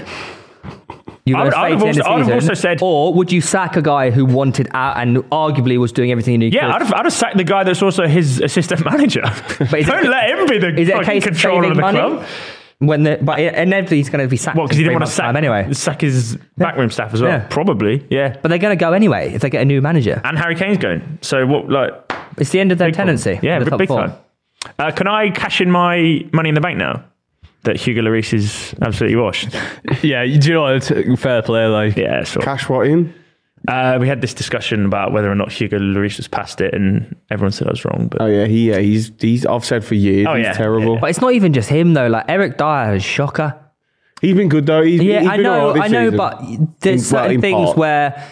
You're I would- I would going to have also- I would have also said- or would you sack a guy who wanted out and arguably was doing everything he Yeah, could? I'd have, I'd have sacked the guy that's also his assistant manager. is Don't it- let him be the is it a fucking case of controller saving of the money? club. When the, but inevitably he's going to be sacked. Well, because he in didn't three want to months' sack, time anyway. sack his backroom staff as well. Yeah. Probably, yeah. But they're going to go anyway if they get a new manager. And Harry Kane's going. So what? Like, It's the end of their big tenancy. problem. Yeah, in the top big four. time. Uh, can I cash in my money in the bank now? That Hugo Lloris is absolutely washed. Yeah, do you know what? It's fair play. Like, Yeah, sure. Cash what in? Uh, we had this discussion about whether or not Hugo Lloris was past it, and everyone said I was wrong. But Oh yeah, he yeah, he's he's I've said for years Oh, he's yeah. terrible. Yeah. But it's not even just him though. Like Eric Dyer is shocker. He's been good though. He's, Yeah, he's I been know, all right I this know, season. but In- there's well, certain in things part. where,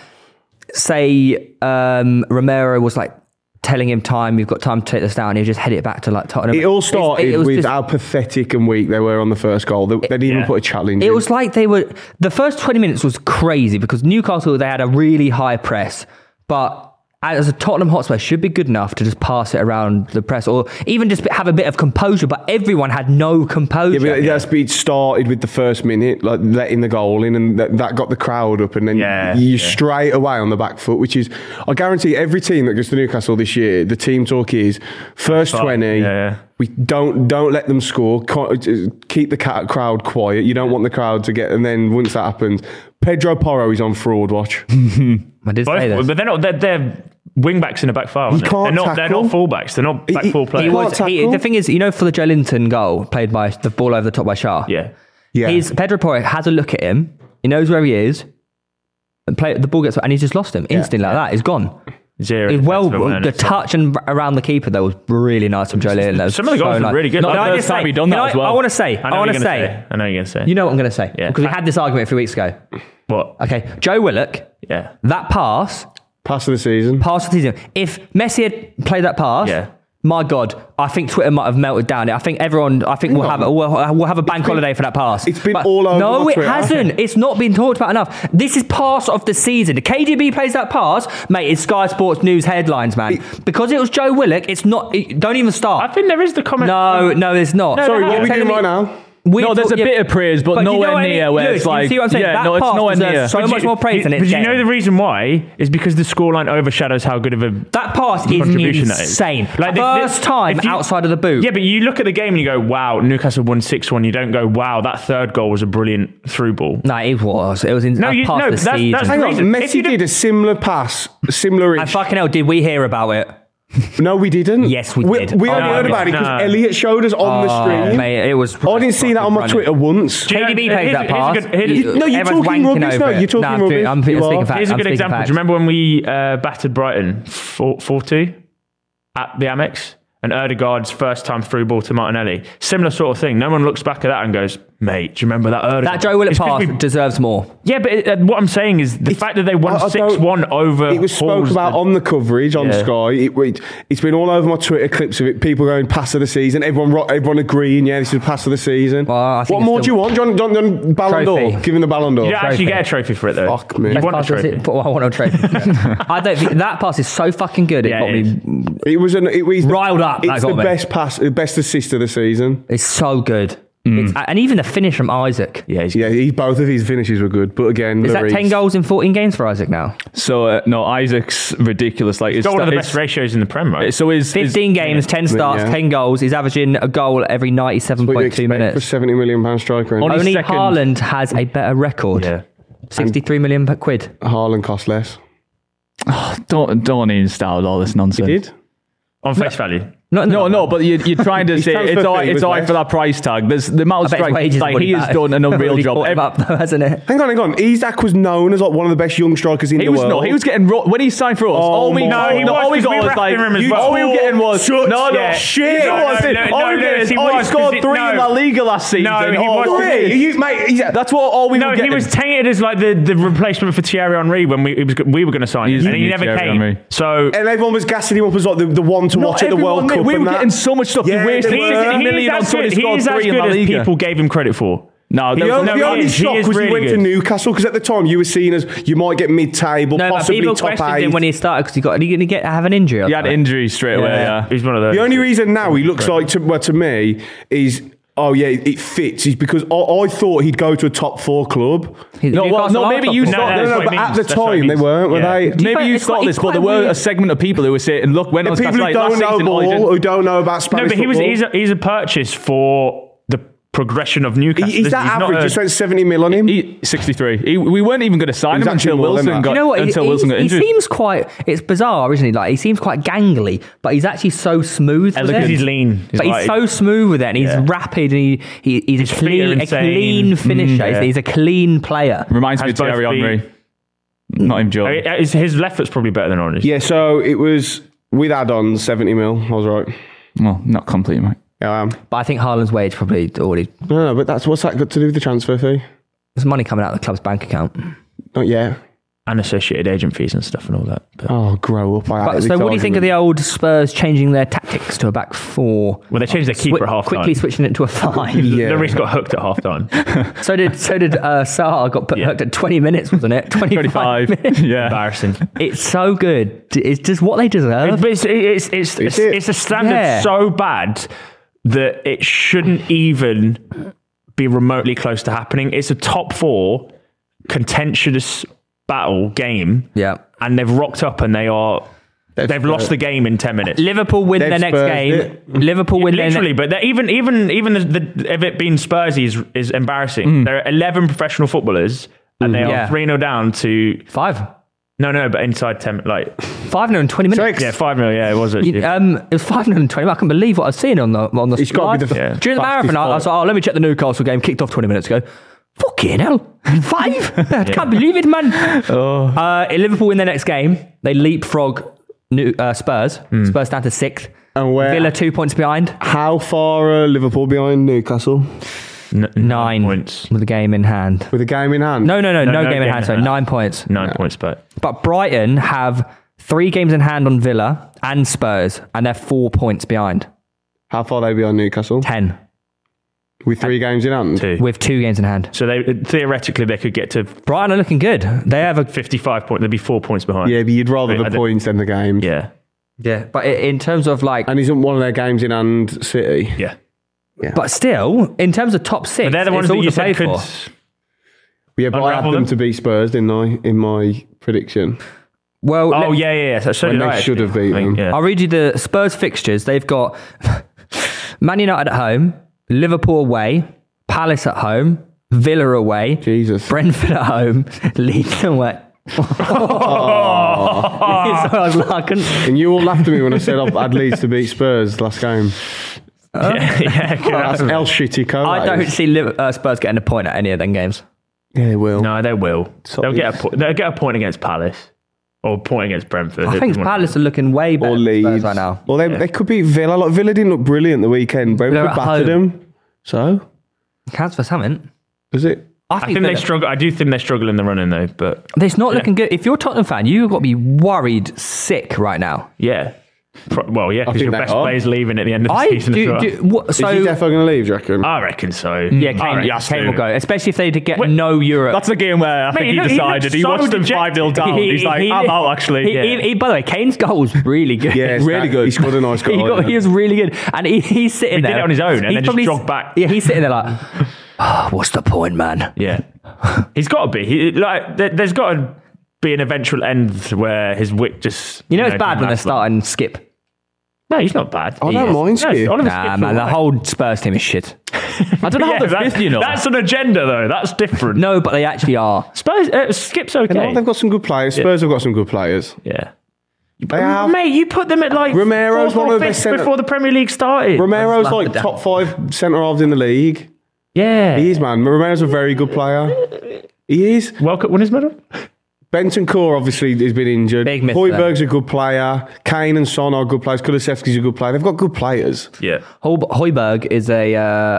say, um, Romero was like telling him time, you've got time to take this down. He just head it back to like Tottenham. It all It's- started it was with just- how pathetic and weak they were on the first goal. They, they didn't even Yeah. put a challenge It in. was like they were. The first twenty minutes was crazy because Newcastle, they had a really high press, but as a Tottenham Hotspur should be good enough to just pass it around the press or even just have a bit of composure. But everyone had no composure. Yeah, but that speed started with the first minute, like letting the goal in, and that, that got the crowd up, and then Yeah, you yeah. straight away on the back foot, which is, I guarantee every team that goes to Newcastle this year, the team talk is first Fine. twenty. Yeah, yeah. We don't don't let them score. Ca- Keep the ca- crowd quiet. You don't want the crowd to get, and then once that happens, Pedro Porro is on fraud watch. I did say both, this. but they're not. They're, they're wing backs in a back five. He aren't they? can't They're not. They're tackle. not full backs. They're not back He- four he players. He can't was, he, tackle. the thing is, you know, for the Joe Linton goal played by the ball over the top by Shah. Yeah. Yeah. He's, Pedro Porro has a look at him. He knows where he is. And play, the ball gets and he's just lost him instantly like that. He's gone. Zero. He's well, defensive the awareness. touch and around the keeper though was really nice from Joe Linton. That was Some of the goals so were nice. really good. No, Like, can the I first just time say- he done can that I, as well. I want to say, I I, know want what to you're gonna say, say. I know what you're going to say. you know what I'm going to say Yeah. because we had this argument a few weeks ago. What? Okay, Joe Willock, Yeah. that pass, Pass of the season. pass of the season. If Messi had played that pass, Yeah. my God, I think Twitter might have melted down. I think everyone, I think we'll Hang have on. we'll, we'll have a bank been- holiday for that pass. it's been But all over No, my it Twitter. hasn't. It's not been talked about enough. This is pass of the season. The K D B plays that pass, mate. It's Sky Sports News headlines, man. because it was Joe Willock. It's not. It, don't even I start. think there is the comment. No, no, it's not. No, Sorry, no, what are we you're doing telling right me- now? We No, there's talk- a bit of praise, but you know nowhere what I mean? near where Lewis, it's you like, see what I'm saying? yeah, That no, it's pass nowhere deserves near. so But much you- more praise than But it's you know getting. the reason why is because the scoreline overshadows how good of a That pass is contribution that is. insane. Like, the- First the- time if you- outside of the boot. Yeah, but you look at the game and you go, "Wow, Newcastle won six one." You don't go, "Wow, that third goal was a brilliant through ball." No, it was. It was in No, no, you- past no, the that's- season. that's Hang on, reason- if Messi you did don't- a similar pass, similar. And fucking hell, did we hear about it? No, we didn't. Yes, we We, did. we Oh, only no, heard about it no. because Elliot showed us on the Oh, screen. mate, it was. I didn't see that on my running. Twitter once. Do you K D B know- plays here's- that here's a pass. good- here's- You- No, you're everyone's talking wanking rubbish, over no, it. you're talking Nah, I'm, rubbish. I'm, I'm You speaking are. facts. Here's a I'm good speaking example. facts. Do you remember when we uh, battered Brighton four two at the Amex? And Erdegaard's first time through ball to Martinelli. Similar sort of thing. No one looks back at that and goes, "Mate, do you remember that Erdegaard?" That Joe Willock It's 'cause pass we- deserves more. Yeah, but it, uh, what I'm saying is the fact that they won I- I six one don't- over. It was spoke Hall's about the- on the coverage on Yeah. Sky. It, it, it's been all over my Twitter clips of it. People going pass of the season. Everyone, ro- everyone agreeing. Yeah, this is pass of the season. Well, I think what it's more do still- you want, John? John, John Ballon Trophy. d'Or. Give him the Ballon d'Or. You don't actually Trophy. get a trophy for it though. Fuck me. You want a Pass was trophy. it? But I want a trophy. I don't think that pass is so fucking good. It Yeah, got it me. It was an. It was Riled up, that It's got the me. best pass, the best assist of the season. It's so good. It's, and even the finish from Isaac. Yeah, he's, Yeah, he, both of his finishes were good. But again, Is that Lloris- ten goals in fourteen games for Isaac now? So uh, no, Isaac's ridiculous. Like it's got one of the it's- best ratios in the Prem, right? So is fifteen games, ten starts, yeah. ten goals. He's averaging a goal every ninety-seven What do you point two expect for minutes. seventy million pound striker? Only- And Only second. Haaland has a better record. yeah. sixty-three million quid. Haaland cost less. don't don't even start with all this He nonsense. did. On face value. Not, No, no, but you, you're trying to His say transfer it's all fee right, was it's all right less. for that price tag. There's the amount of I bet his strike. wages Like would he be has better. done an unreal Really job. caught him up though, hasn't it? Hang on, hang on. Isaac was known as like one of the best young strikers in He the was world. no, he was getting ro- when he signed for us. all we my no, God. no, all we He was, got 'cause we was were like after him as you, well. all we were getting was Shut no, no yeah. shit. No, No, no, was it? no, all no, we were no, getting he is, oh, he was, scored 'cause it- three no. in La Liga last season. No, he oh, was- three. He, mate, he's, That's what all we No, were he getting. was tainted as like the, the replacement for Thierry Henry when we it was, we were going to sign him, He's and he the never Thierry came. Henry. So and everyone was gassing him up as like the, the one to Not watch at the everyone, World mate. Cup. We and were that. getting so much stuff. Yeah, you wasted they he's, were. a he's million on as someone good, who scored he's as three in good La as Liga. people gave him credit for. No, The there was only, no- the only he is- he shock is was really he went good. to Newcastle because at the time you were seen as you might get mid-table, No, but possibly people top questioned eight. him when he started because he got. He didn't get have an injury. or He had something. injuries straight away. Yeah. He's one of those. The only reason now he looks like, to, well, to me, is, oh yeah, it fits, is because I, I thought he'd go to a top four club. He's- No, well, Newcastle no, are maybe top you four. No, thought no, No, that's no, what but it at means. the That's what it time they means. weren't, were Yeah. they? you Maybe find- you it's thought quite- this, it's but there quite were a weird. segment of people who were saying, "Look, when I was People who like, don't last know season, I ball, didn't- who don't know about No, Spanish but he was football. he's a, he's a purchase for the progression of Newcastle. Is that He's not average? a- You spent seventy mil on him? He, sixty-three. He, we weren't even going to sign He's him until actually more than Wilson that. got You know what? He, until he- Wilson got he injured. seems quite. It's bizarre, isn't he? Like he seems quite gangly, but he's actually so smooth. with Because it. he's lean. He's But he's like- so smooth with it, and he's Yeah. rapid, and he, he he's His a feet are clean, a insane. clean finisher. Mm, yeah. He's a clean player. Reminds me Has of Thierry both Henry. feet. Not even Jordan. Uh, His his left foot's probably better than Orange. Yeah, so it was with add-ons, seventy mil. I was right. Well, not complete, mate. Yeah, I am. But I think Haaland's wage probably already. No, no, but that's what's that got to do with the transfer fee? There's money coming out of the club's bank account. Not yet. And associated agent fees and stuff and all that. But, Oh, grow up. I But, hate so this what do you think of argument. the old Spurs changing their tactics to a back four? well, they changed their keeper Swi- at half quickly time. switching it to a five. Yeah. Lloris got hooked at half time. So did so did uh, Saar got put Yeah. hooked at twenty minutes, wasn't it? twenty-five, twenty-five. minutes. Yeah. Embarrassing. It's so good. It's just what they deserve. But it's, it's, it's, it's, it. it's a standard Yeah. so bad that it shouldn't even be remotely close to happening. It's a top four contentious battle game. Yeah. And they've rocked up and they are. They've, They've lost Spurs- the game in ten minutes. Liverpool win They've their next Spurs game. it. Liverpool win their Literally, next. but they're- even even even the, the, if it being Spursy is, is embarrassing. Mm. There are eleven professional footballers and they Yeah. are three nil down to Five. no no, but inside ten like Five and twenty minutes. yeah five nil yeah it was actually. You- Um, it was five hundred twenty. I can believe what I was seeing on the on the. It's gotta be live. the Yeah. During the fastest marathon. I, I was ball. like, oh, let me check the Newcastle game. Kicked off twenty minutes ago. Fucking hell, five! I can't believe it, man. Oh. Uh, if Liverpool win their next game, they leapfrog New, uh, Spurs. Hmm. Spurs down to sixth. And where? Villa two points behind. How far are Liverpool behind Newcastle N- Nine points, with a game in hand. with a game in hand? No, no, no, no, No, no game in game hand. in Sorry, hand. nine points. nine points, but But Brighton have three games in hand on Villa and Spurs, and they're four points behind. How far are they behind Newcastle? Ten With three games in hand? two. with two games in hand. So they theoretically they could get to Brighton are looking good. They have a fifty-five points. They'd be four points behind. Yeah, but you'd rather Wait, I the don't- points than the games. yeah, yeah. But i- in terms of like, And isn't one of their games in hand City? yeah. but still, in terms of top six, But they're the ones it's that all you to play said could. for. Yeah, but I had Unravel them them? to beat Spurs, didn't I, in my prediction? Well, Oh let- yeah, yeah, yeah. So, so When did they I, should actually, have beaten I think, them. Yeah. I'll read you the Spurs fixtures. They've got Man United at home, Liverpool away, Palace at home, Villa away, Jesus. Brentford at home, Leeds away. Oh. So I was like, I couldn't- And you all laughed at me when I said I had Leeds to beat Spurs last game. yeah, yeah, good. That's El Shitty Co. I don't see Liv- uh, Spurs getting a point at any of them games. Yeah, they will. No, they will. So they'll get a it's- po- they'll get a point against Palace or a point against Brentford. I think Palace are looking way better Or than Spurs Leeds. right now. Well, they, they could beat Villa. Like, Villa didn't look brilliant the weekend. They're Brentford at battered home. them. So, Counts for something. does it? I I think, think they Villa- struggle. I do think they struggle in the running though, but It's not looking good. If you're a Tottenham fan, you've got to be worried sick right now. yeah. Pro- Well, yeah, because think your they best are. player's leaving at the end of the I season. as do. well. do what, Is so he definitely going to leave, do you reckon? I reckon so. yeah, I Kane, reckon yeah, so. Kane will go, especially if they did get Wait, no Europe. That's the game where I think Mate, he he look- he decided. looked He, so watched them dejected. five nil down. He- He's like, he- I'm out actually. He, Yeah. he- he- by the way, Kane's goal was really good. Yeah, it's really that- good. He scored a nice goal. he, got, didn't he was really good, and he, he's sitting He there did it on his own and he's then just probably- jogged back. Yeah, he's sitting there like, "Oh, what's the point, man? Yeah, he's got to be. He, like, there, there's got to be an eventual end where his wick just. You know it's bad doesn't when they're last long. starting skip. No, he's not bad. I He don't is. mind No, Skip. Oliver Nah, Skip's man, the all right. whole Spurs team is shit. I don't know Yeah, how they're that- fifth, you know. That's an agenda though. That's different. No, but they actually are. Spurs, uh, Skip's okay. they? No, they've got some good players. Spurs have got some good players. yeah. They have. Mate, you put them at like Romero's fourth one or of the fifth best centre- before the Premier League started. Romero's Let's laugh like it down. top five centre halves in the league. yeah. He is, man. Romero's a very good player. He is. World Cup winners medal. Benton Core obviously has been injured. Big miss Højbjerg's a good player. Kane and Son are good players. Kulusevski's a good player. They've got good players. Yeah. Hol- Højbjerg is a uh,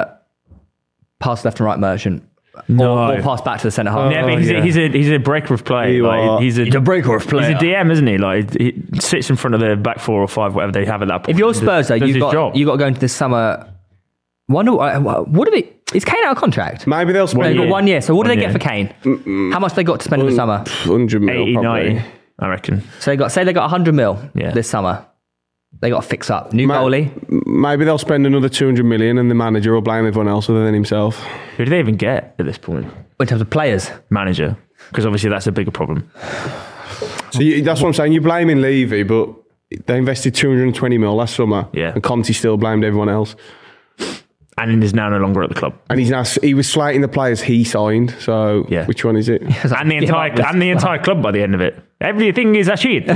pass left and right merchant. No. Or, or pass back to the centre half. Yeah, but he's, yeah. a, he's a he's a breaker of play. You like, are. he's a He's a breaker of player. He's a D M, isn't he? Like he sits in front of the back four or five, whatever they have at that point. If you're and Spurs, does- though, does you've his got job. you got to go into this summer. Wonder uh, what do they? Is Kane out of contract? Maybe they'll They've spend got year. one year. So what do One they get year. for Kane? How much they got to spend in the summer? one hundred mil eighty, probably. ninety, I reckon. So they got say they got one hundred mil Yeah. this summer. They got to fix up new Ma- goalie. Maybe they'll spend another two hundred million and the manager will blame everyone else other than himself. Who do they even get at this point? In terms of players, Manager, because obviously that's a bigger problem. So you, that's what I'm saying. You're blaming Levy, but they invested two hundred twenty mil last summer. Yeah. And Conte still blamed everyone else. and is now no longer at the club. And he's now he was slating the players he signed. So Yeah. which one is it? And the entire and the entire club by the end of it. Everything is a shit. You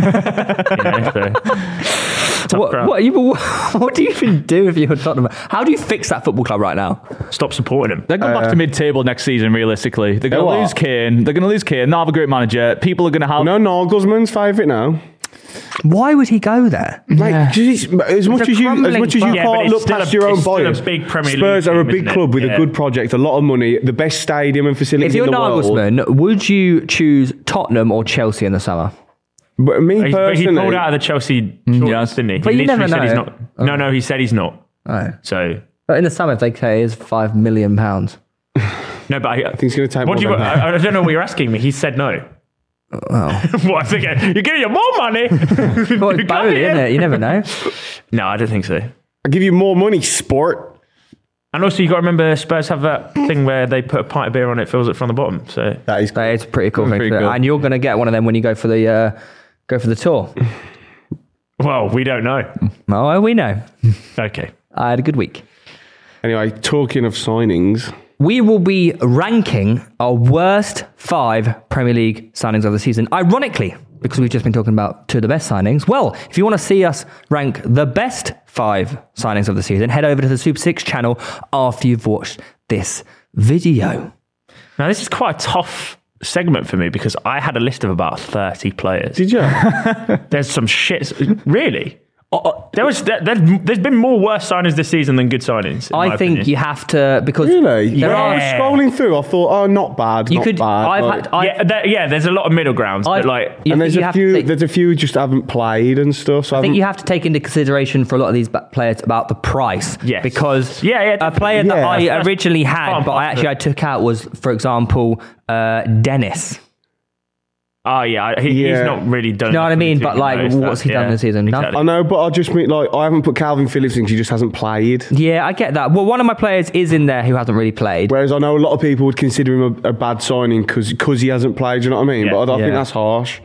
know, so, tough What, crowd. what, you, what do you even do if you're Tottenham? How do you fix that football club right now? Stop supporting him. They're going back to mid-table next season, realistically. They're going They to are. lose Kane. They're going to lose Kane. They'll have a great manager. People are going to have... No, Nagelsmann's favourite now. Why would he go there? Like, just- as much a as you, as crumbling much as you club. Yeah, but can't it's look still past a- your own it's still a bias, big Premier League Spurs are a team, big isn't it? club with Yeah. a good project, a lot of money, the best stadium and facilities If you're in the world. Nagelsmann, would you choose Tottenham or Chelsea in the summer? But me He, but he personally, pulled out of the Chelsea yes. shortlist, didn't he? But he you never literally said know. he's not. No, no, he said he's not. Oh. So But in the summer, if they say it's five million pounds. no, but I, I think he's going to take what more do you? than that. I, I don't know what you're asking me. He said no. Well, What I think you're getting you more money. well it's Bowley, isn't it? You never know. No, I don't think so. I'll give you more money, sport. And also, you got to remember, Spurs have that thing where they put a pint of beer on it, fills it from the bottom. So That is That is a pretty cool thing. Pretty to do. cool. And you're going to get one of them when you go for the uh, go for the tour. well, we don't know. Oh, we know. Okay. I had a good week. Anyway, talking of signings, We will be ranking our worst five Premier League signings of the season. Ironically, because we've just been talking about two of the best signings. Well, if you want to see us rank the best five signings of the season, head over to the Super Six channel after you've watched this video. Now, this is quite a tough segment for me because I had a list of about thirty players. did you? There's some shit. Really? There was there, there's, there's been more worse signings this season than good signings. in I my think opinion. you have to, because Really? there When I are. was scrolling through, I thought, oh, not bad, You not could. bad. I've like- had. I've, yeah, there, yeah. There's a lot of middle grounds, I've- but like you and think there's you a have to few, take- there's a few who just haven't played and stuff. So I, I think haven't- you have to take into consideration for a lot of these ba- players about the price. Yes. Because Yeah, yeah, a player that yeah. I That's originally had, part but I of actually it. I took out was, for example, uh, Dennis. oh yeah, he, Yeah. he's not really done. You know what I enough mean? to But do like, most what's stuff. he done Yeah, this season? Nothing. exactly. I know, but I just mean like I haven't put Calvin Phillips in because he just hasn't played. Yeah, I get that. Well, one of my players is in there who hasn't really played. Whereas I know a lot of people would consider him a, a bad signing because he hasn't played. Do you know what I mean? Yeah. But I don't Yeah. think that's harsh.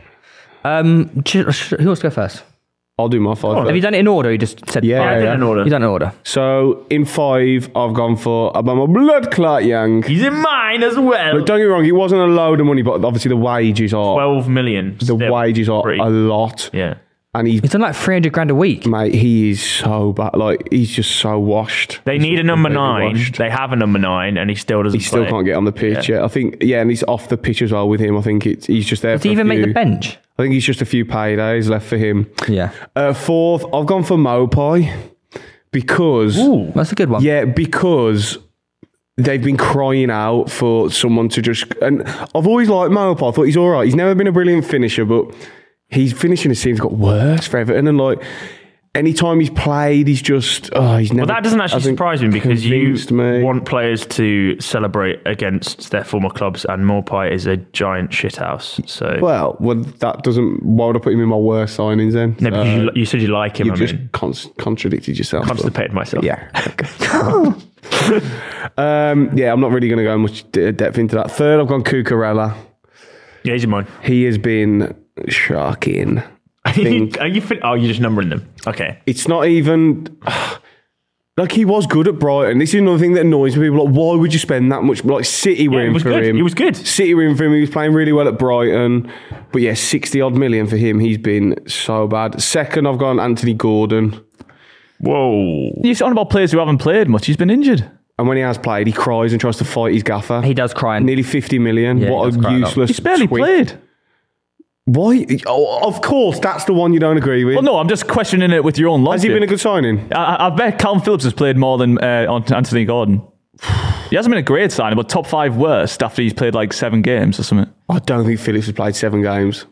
Um, sh- sh- who wants to go first? I'll do my five. Have first. you done it in order? Or you just said Yeah, I five? did yeah. an order. You done it in order. So in five, I've gone for Obama Blood Clot Young. He's in mine as well. Look, don't get me wrong, it wasn't a load of money, but obviously the wages are Twelve million. the still. wages are Pretty- a lot. Yeah. And he's He's done like three hundred grand a week. mate, he is so bad. Like he's just so washed. They He's need a just number completely nine. washed. They have a number nine, and he still doesn't. He still play. can't get on the pitch Yeah. yet. I think, yeah, and he's off the pitch as well with him. I think it's, he's just there. Does for he a even make the few- bench? I think he's just a few paydays left for him. Yeah. Uh, fourth, I've gone for Mopai because Ooh. That's a good one. yeah, because they've been crying out for someone to just. And I've always liked Mopai. I thought he's all right. He's never been a brilliant finisher, but his finishing has seems got worse for Everton. And like anytime he's played, he's just oh, he's never. Well, that doesn't actually hasn't surprise me because you convinced me. want players to celebrate against their former clubs, and Morpie is a giant shithouse. So Well, well, that doesn't. Why would I put him in my worst signings then? no, because Uh, you, you said you like him. You've I just mean, con- contradicted yourself. but- constipated myself. Yeah. um, yeah, I'm not really going to go much de- depth into that. Third, I've gone Cucurella. yeah, he's in mine. He has been shocking. Are you, think- are you fin- oh, you're just numbering them. Okay. It's not even. Like, he was good at Brighton. This is another thing that annoys me. People are like, why would you spend that much? Like, City were Yeah, he in was for good. him. He was good. City were in for him. He was playing really well at Brighton. But yeah, sixty odd million for him. He's been so bad. Second, I've gone Anthony Gordon. Whoa. You're talking about players who haven't played much. He's been injured. And when he has played, he cries and tries to fight his gaffer. He does cry. And Nearly fifty million. Yeah, he what does a cry a lot. useless He's barely twit. played. Why? Oh, of course, that's the one you don't agree with. Well, no, I'm just questioning it with your own logic. Has he been a good signing? I, I bet Calvin Phillips has played more than uh, Anthony Gordon. He hasn't been a great signing, but top five worst after he's played like seven games or something. I don't think Phillips has played seven games.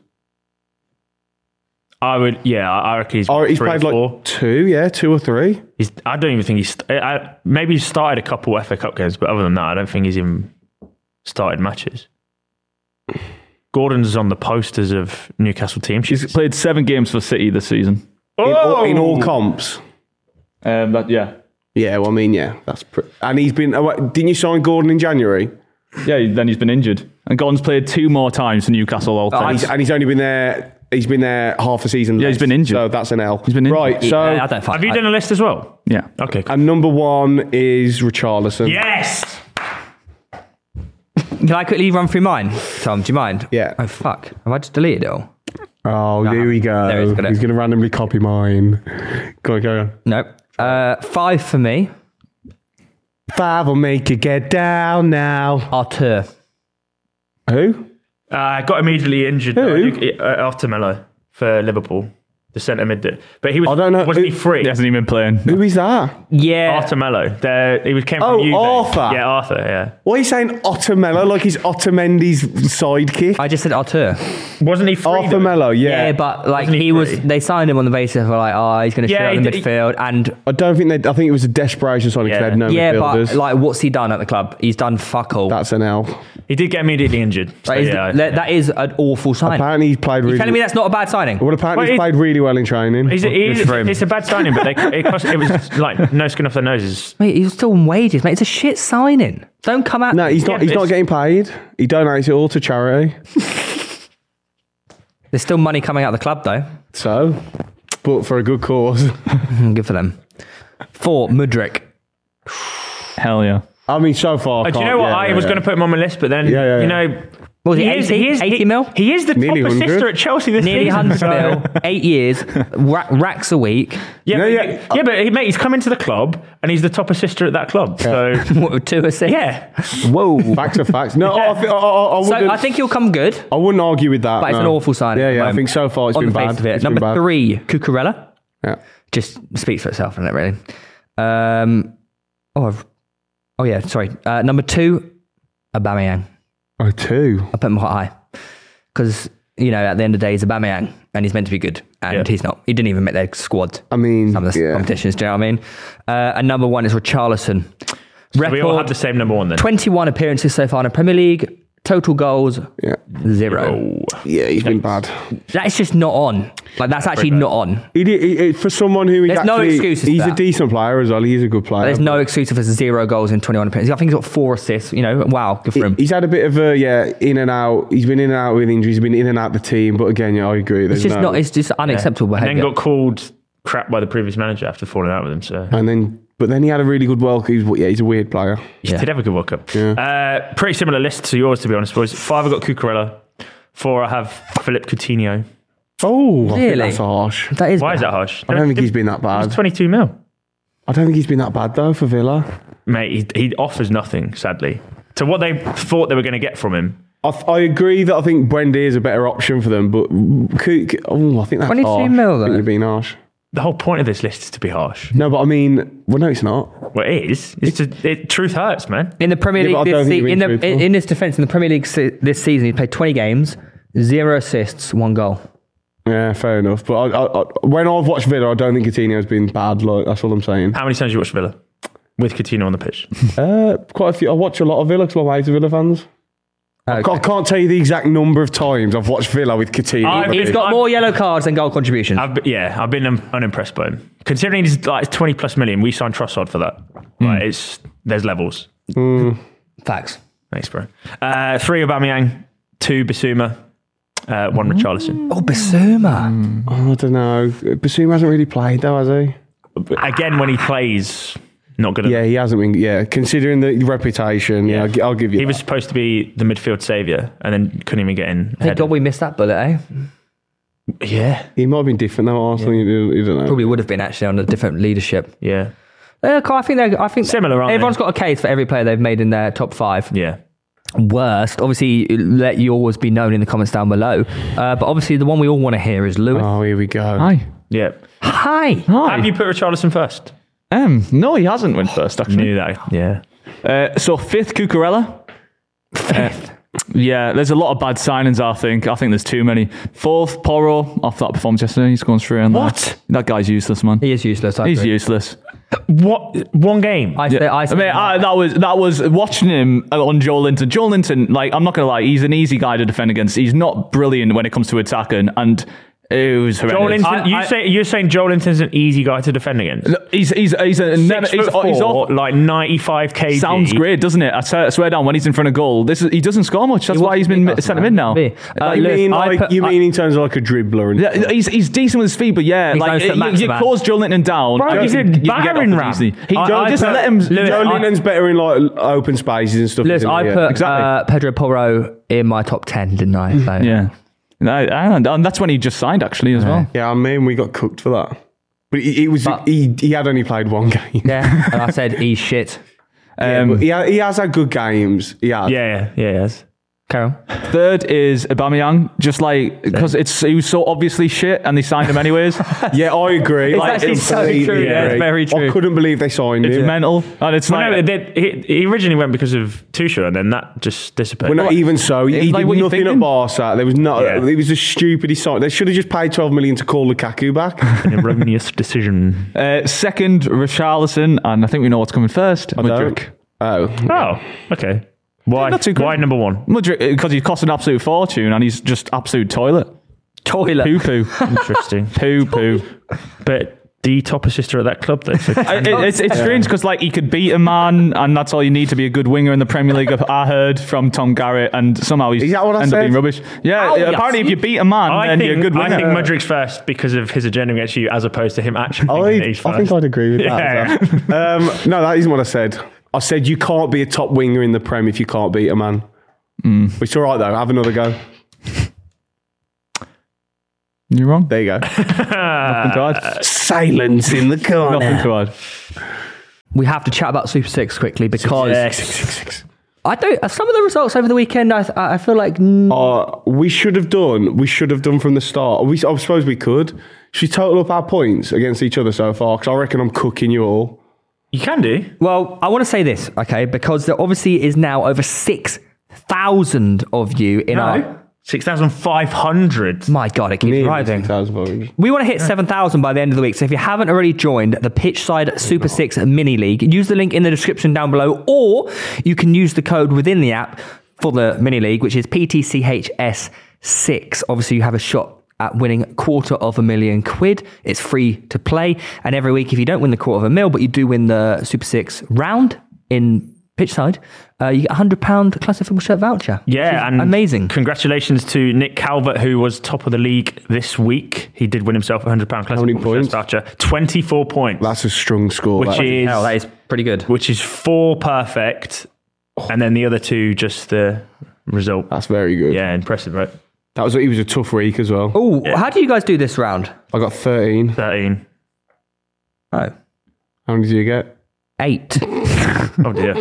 I would, yeah, I reckon he's, Or he's three played or like four. two, yeah, two or three. He's, I don't even think he's, I, maybe he's started a couple F A Cup games, but other than that, I don't think he's even started matches. Gordon's on the posters of Newcastle team sheets. He's played seven games for City this season. In, all, in all Oh! comps. Um, that, yeah. Yeah, well, I mean, yeah, that's pre- and he's been. Oh, wait, didn't you sign Gordon in January? Yeah, then he's been injured. And Gordon's played two more times for Newcastle all Oh, time. And he's, and he's only been there He's been there half a season. Yeah, he's less, been injured. So that's an L. He's been injured. Right, so... Yeah, I don't fuck- Have you I- done a list as well? Yeah. Okay. Cool. And number one is Richarlison. Yes. Can I quickly run through mine, Tom? Do you mind? Yeah. Oh fuck! Have I just deleted it all? Oh, here we go. There he's got it. He's going to randomly copy mine. Go on, go on. Nope. Uh, five for me. Five will make you get down now. Artur. Who? Uh, got immediately injured. Who? Uh, after Melo for Liverpool, the centre mid. But he was. I don't know. Wasn't he Who- free? He hasn't even been playing. Who is that? Yeah. Arthur Melo. The, he was came from Oh, Juve. Arthur. Yeah, Arthur. Yeah. Why are you saying Ottomelo like he's Otamendi's sidekick? I just said Artur. Wasn't he free? Arthur though? Melo, yeah. Yeah, but like Wasn't he he, was, free? they signed him on the basis of like, oh, he's going to Yeah, shoot out he the did- midfield, and I don't think they. I think it was a desperation signing because Yeah. they had no yeah, midfielders. but like, what's he done at the club? He's done fuck all. That's an L. He did get immediately injured. So, Like, is- yeah. that- that is an awful sign. Apparently he's played really. You're telling me that's not a bad signing? well, apparently Well, he's it- played really well in training. He's, he's, Good for him. it's a bad signing, but they, it, cost, it was like no skin off their noses. Mate, he's still on wages, mate. It's a shit signing. Don't come out. no, he's not. Yeah, he's but not it's- getting paid. He donates it all to charity. There's still money coming out of the club though. So, but for a good cause. Good for them. Four, Mudryk. Hell yeah. I mean, so far. Uh, do you can't- know what? yeah, I yeah, was yeah. going to put him on my list, but then Yeah, yeah, you yeah. know. What was he, is, eighty? he is, eighty he, mil? He is the Nearly top one hundred. assister at Chelsea this Nearly season. one hundred mil, eight years, ra- racks a week. Yeah, No, but, yeah. yeah, but he, mate, he's come into the club and he's the top assister at that club. So What, two assists? yeah, Whoa. Facts are facts. No, I, th- I, I, I So wouldn't. I think he'll come good, I wouldn't argue with that. but it's no. an awful signing. Yeah, at the yeah. I moment. think so far it's On been the face bad. of it. It's been Number bad. three, Cucurella. Yeah. Just speaks for itself, doesn't it, really? Um, oh, I've, oh, yeah, sorry. Uh, number two, Aubameyang. Oh, two. I put him quite high. Because, you know, at the end of the day, he's Aubameyang, and he's meant to be good, and Yeah. he's not. He didn't even make their squad. I mean, Some of the yeah. competitions, do you know what I mean? Uh, and number one is Richarlison. So we all have Record the same number one then. twenty-one appearances so far in the Premier League. Total goals, Yeah. zero. Oh. Yeah, he's been bad. That's just not on. Like, that's actually not on. He did, he, he- for someone who is There's no actually, excuses for he's a that. decent player as well. He's a good player. There's no excuse for zero goals in twenty-one appearances. I think he's got four assists. You know, wow, good for him. He's had a bit of a yeah in and out. He's been in and out with injuries. He's been in and out the team. But again, yeah, I agree. There's It's just no, not. It's just unacceptable And then behaviour. got called crap by the previous manager after falling out with him. So And then, but then he had a really good World Cup. He's, yeah, he's a weird player. he did have a good World Cup. Uh, pretty similar list to yours, to be honest, boys. Five, I got Cucurella. Four, I have Philip Coutinho. Oh, I think Really? that's harsh. That is Why is bad. that harsh? I don't think he's been that bad. It's twenty-two mil. I don't think he's been that bad though for Villa. Mate, he, he offers nothing, sadly. To what they thought they were going to get from him. I, I agree that I think Brendy is a better option for them, but Cook, oh, I think that's twenty-two harsh. mil, I think though. they're being harsh. The whole point of this list is to be harsh. No, but I mean, well, no, it's not. Well, it is. It's just, it, truth hurts, man. In the Premier Yeah, but League I don't this think se- you're in, the, being in, truthful. in his defence, in the Premier League se- this season, he played twenty games, zero assists, one goal. Yeah, fair enough. But I, I, I, when I've watched Villa, I don't think Coutinho's been bad. Like that's all I'm saying. How many times have you watched Villa? With Coutinho on the pitch. Uh, quite a few. I watch a lot of Villa because my mates are Villa fans. I, Okay. can't, I can't tell you the exact number of times I've watched Villa with Coutinho. I've- He's got I'm- more yellow cards than goal contributions. I've been, yeah, I've been um, unimpressed by him. Considering he's like twenty plus million, we signed Trossard for that. Like, it's there's levels. Facts. Thanks, bro. Uh, three Aubameyang, two Bissouma, uh, one Richarlison. Oh, Basuma. Oh, I don't know. Basuma hasn't really played though, has he? Again, when he plays, not good. Yeah, enough. he hasn't been. Yeah, considering the reputation, yeah, Yeah. I'll, gi- I'll give you. He that. was supposed to be the midfield saviour, and then couldn't even get in. Thank God we missed that bullet, eh? Yeah, He might have been different though. Arsenal, you, you don't know. Probably would have been actually on a different leadership. yeah, Uh, I think they're. I think Similar, aren't they? Everyone's got a case for every player they've made in their top five. yeah. Worst, obviously, let yours be known in the comments down below. Uh, but obviously, the one we all want to hear is Lewis. Oh, here we go. Hi. Yeah. Hi. Hi. Have you put Richarlison first? Um, no, he hasn't went first, actually. Knew that. Yeah. Uh, so fifth, Cucurella. Fifth. Yeah, there's a lot of bad signings, I think. I think there's too many. Fourth, Porro, off that performance yesterday. He's gone through. What? That guy's useless, man. He is useless. I He's agree. useless. What? One game. I, say, I, I say, mean, I, that was that was watching him on Joel Linton. Joel Linton, like, I'm not gonna lie, he's an easy guy to defend against. He's not brilliant when it comes to attacking, and It was horrendous. Joel Linton, I- you I- say you're saying Joel Linton's an easy guy to defend against. Look, He's he's he's a Six he's, foot he's four, off. like ninety-five kg. Sounds great, doesn't it? I swear, I swear down when he's in front of goal. This is, he doesn't score much. That's He why was he's been Newcastle, centre man. mid now. Be. Uh, you Lewis, mean I like put- you I- mean in terms of like a dribbler and Yeah, he's he's decent with his feet, but yeah, He's like no St. you, you Maximin. close Joe Linton down. Bro, I he's think a you can get off battering it ram. easily. He I- Joe, I just put- let him. Lewis, Joe I- Linton's better in like open spaces and stuff. Lewis, isn't he? I Yeah. put exactly. uh, Pedro Porro in my top ten, didn't I? So. Yeah, No, and, and that's when he just signed actually as well. Yeah, I mean, we got cooked for that. But he, he was But- he, he had only played one game. Yeah, and I said he's shit. Yeah, Um, but he, ha- he has had good games. He has. Yeah, yeah, yeah. Yes. Carol. Third is Aubameyang, just like because it's he was so obviously shit, and they signed him anyways. Yeah, I agree. It's I actually so completely true, yeah, agree. it's very true. I couldn't believe they signed It's him. mental, and it's Well, no, like they, he, he originally went because of Tuchel, and then that just dissipated. Well, not even so. He, he like, did what you nothing at thinking? Barca. There was no. Yeah. It was the stupidest sign. They should have just paid twelve million to call Lukaku back. An erroneous decision. uh, second Richarlison, and I think we know what's coming first. I don't. Mudryk. Oh, Oh, okay. Why? not too good. Why number one? Mudryk, because he cost an absolute fortune, and he's just absolute toilet. Toilet. Poo poo, Interesting. poo poo. But the top assister at that club, though. So It- it's it's strange because like he could beat a man, and that's all you need to be a good winger in the Premier League. I heard from Tom Garrett, and somehow he's Is that what I ended up said? being rubbish. Yeah, Ow, apparently yes. if you beat a man, I then think, you're a good I winger. think Mudryk's first because of his agenda against you, as opposed to him actually thinking I, that he's I first. think I'd agree with Yeah. that. as well. um, no, that isn't what I said. I said you can't be a top winger in the Prem if you can't beat a man. Mm. It's all right though. Have another go. You're wrong. There you go. Nothing to add. Silence in the corner. Nothing to add. We have to chat about Super Six quickly because Yes. I don't. Some of the results over the weekend, I I feel like mm, Uh, we should have done. We should have done from the start. We, I suppose we could. Should we total up our points against each other so far? Because I reckon I'm cooking you all. You can do. well, I want to say this, okay, because there obviously is now over six thousand of you in our. six thousand five hundred. My God, it keeps Nearly rising. six thousand votes. We want to hit seven thousand by the end of the week. So if you haven't already joined the Pitchside Super Six Mini League, use the link in the description down below, or you can use the code within the app for the Mini League, which is P T C H S six. Obviously, you have a shot at winning a quarter of a million quid. It's free to play. And every week, if you don't win the quarter of a mil, but you do win the Super Six round in Pitchside, uh, you get a one hundred pounds classic football shirt voucher. which is Yeah, and amazing. Congratulations to Nick Calvert, who was top of the league this week. He did win himself a one hundred pounds classic many football shirts points? voucher. twenty-four points, That's a strong score. which that. is Hell, that is pretty good. which is four perfect, and then the other two just the result. That's very good. Yeah, impressive, right? That was. It was a tough week as well. Oh, how do you guys do this round? I got thirteen. thirteen. Oh, How many did you get? eight. Oh dear.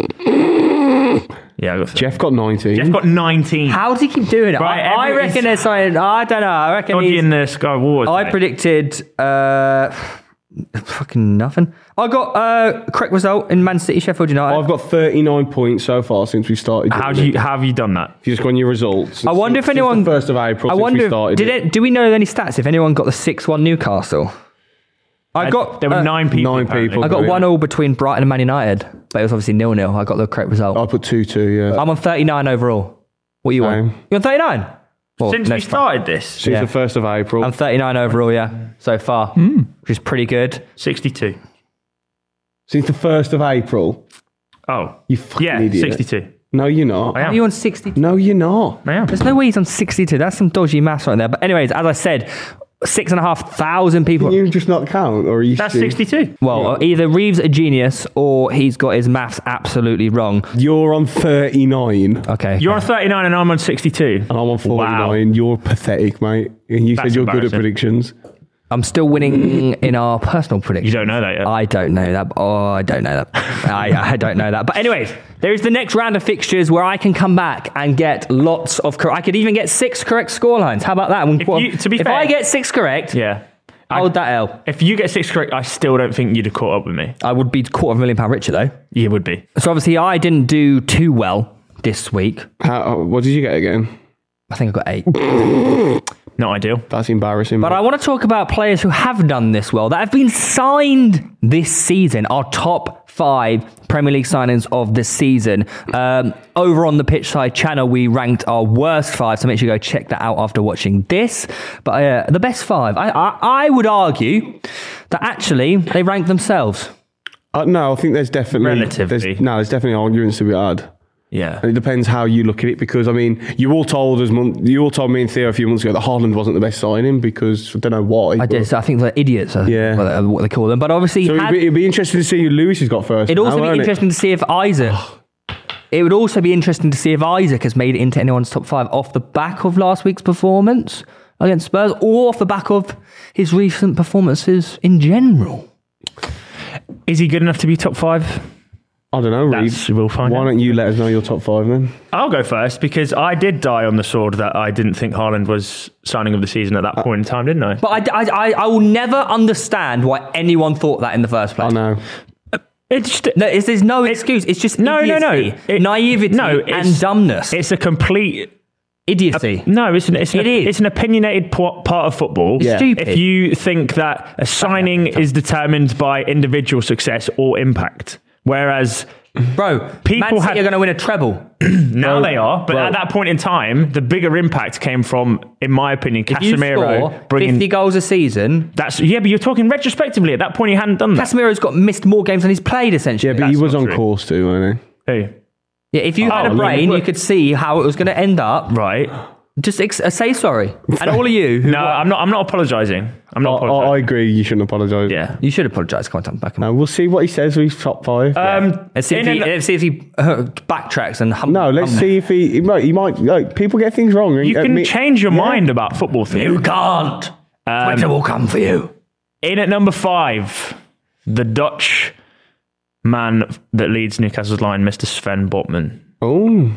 Yeah, I got Jeff got nineteen. Jeff got nineteen. How does he keep doing it? Right, I, I every- reckon there's something. I don't know. I reckon Dodgy he's, in the Sky Wars. I mate. predicted uh, fucking nothing. I got uh, correct result in Man City, Sheffield United. I've got thirty-nine points so far since we started. How doing do you it. how have you done that? If you just go on your results. I wonder Since- if anyone. Since the first of April. I since wonder. we if- started. Did it. it? Do we know any stats? If anyone got the six one Newcastle, I got. There were uh, nine people. nine apparently. people. I got Yeah. one all between Brighton and Man United, but it was obviously nil nil. I got the correct result. I put two two. Yeah. I'm on thirty-nine overall. What are you on? Same. You on thirty-nine? Well, Since no, we started this, Since yeah. the first of April. I'm thirty-nine overall, yeah, so far, which is pretty good. sixty-two. Since the first of April. Oh, You fucking yeah, idiot. sixty-two. No, you're not. I Are am. you on sixty? No, you're not. I am. There's no way he's on sixty-two. That's some dodgy maths right there. But anyways, as I said, six and a half thousand people. Can you just not count, or are you? That's stu- sixty-two. Well, either Reeves a genius or he's got his maths absolutely wrong. You're on thirty-nine, and Okay. You're on thirty-nine and I'm on sixty-two. I'm on forty-nine. You're pathetic, mate. And you That's said you're good at embarrassing. predictions. I'm still winning in our personal You predictions. don't know that yet. I don't know that. Oh, I don't know that. I, I don't know that. But anyways, there is the next round of fixtures where I can come back and get lots of. Cor- I could even get six correct scorelines. How about that? If you- to be if fair- I get six correct, yeah. I- hold that L. If you get six correct, I still don't think you'd have caught up with me. I would be quarter of a million pound richer though. You would be. So obviously I didn't do too well this week. How, what did you get again? I think I got eight. Not ideal. That's embarrassing. But I want to talk about players who have done this well, that have been signed this season, our top five Premier League signings of the season. Um, over on the Pitchside channel, we ranked our worst five, so make sure you go check that out after watching this. But uh, the best five, I, I, I would argue that actually they rank themselves. Uh, no, I think there's definitely... Relatively. There's, no, there's definitely arguments to be had. Yeah. And it depends how you look at it, because I mean, you all told us, mon- you all told me and Theo a few months ago that Haaland wasn't the best signing because I don't know why. I but- did. So I think they're idiots, are Yeah. what, they, what they call them. But obviously, So had, it'd, be, it'd be interesting to see who Lewis has got first. it'd also now, be won't interesting to see if Isaac. It would also be interesting to see if Isaac has made it into anyone's top five off the back of last week's performance against Spurs, or off the back of his recent performances in general. Is he good enough to be top five? I don't know, Reed. That's- we'll find Why out. don't you let us know your top five then? I'll go first because I did die on the sword that I didn't think Haaland was signing of the season at that point in time, didn't I? But I, I, I, I will never understand why anyone thought that in the first place. I know. It's just, No, it's, there's no excuse. It's just no, no, no. idiocy, It- naivety, no, and it's- dumbness. it's a complete... idiocy. No, it's an, it's, an, It is. it's an opinionated po- part of football. Yeah. Stupid. If you think that a signing is determined by individual success or impact, whereas Bro, People Man City had- are going to win a treble. now Bro, they are, but bro. at that point in time, the bigger impact came from, in my opinion, If you Casemiro score bringing. fifty goals a season, That's yeah, but you're talking retrospectively. At that point, he hadn't done that. Casemiro's got missed more games than he's played, essentially. Yeah, but he That's was not on true. course too, wasn't he? Who? Yeah, if you had Oh, a brain, look- you could see how it was going to end up. Right? Just ex- uh, say sorry. And all of you, who No, I'm not. I'm not apologising. I'm I, not I, I apologising. agree, you shouldn't apologise. Yeah. you should apologise. Come on, Tom, back him up. No, we'll see what he says with his top five. Um, Let's see if in he, an- let's see if he uh, backtracks and hum- no, let's hum- see if he, he might, he might, like, people get things wrong. and- you uh, can me- change your yeah. mind about football things. You can't. Twitter will come for you. In at number five, the Dutch man that leads Newcastle's line, Mister Sven Botman. Oh.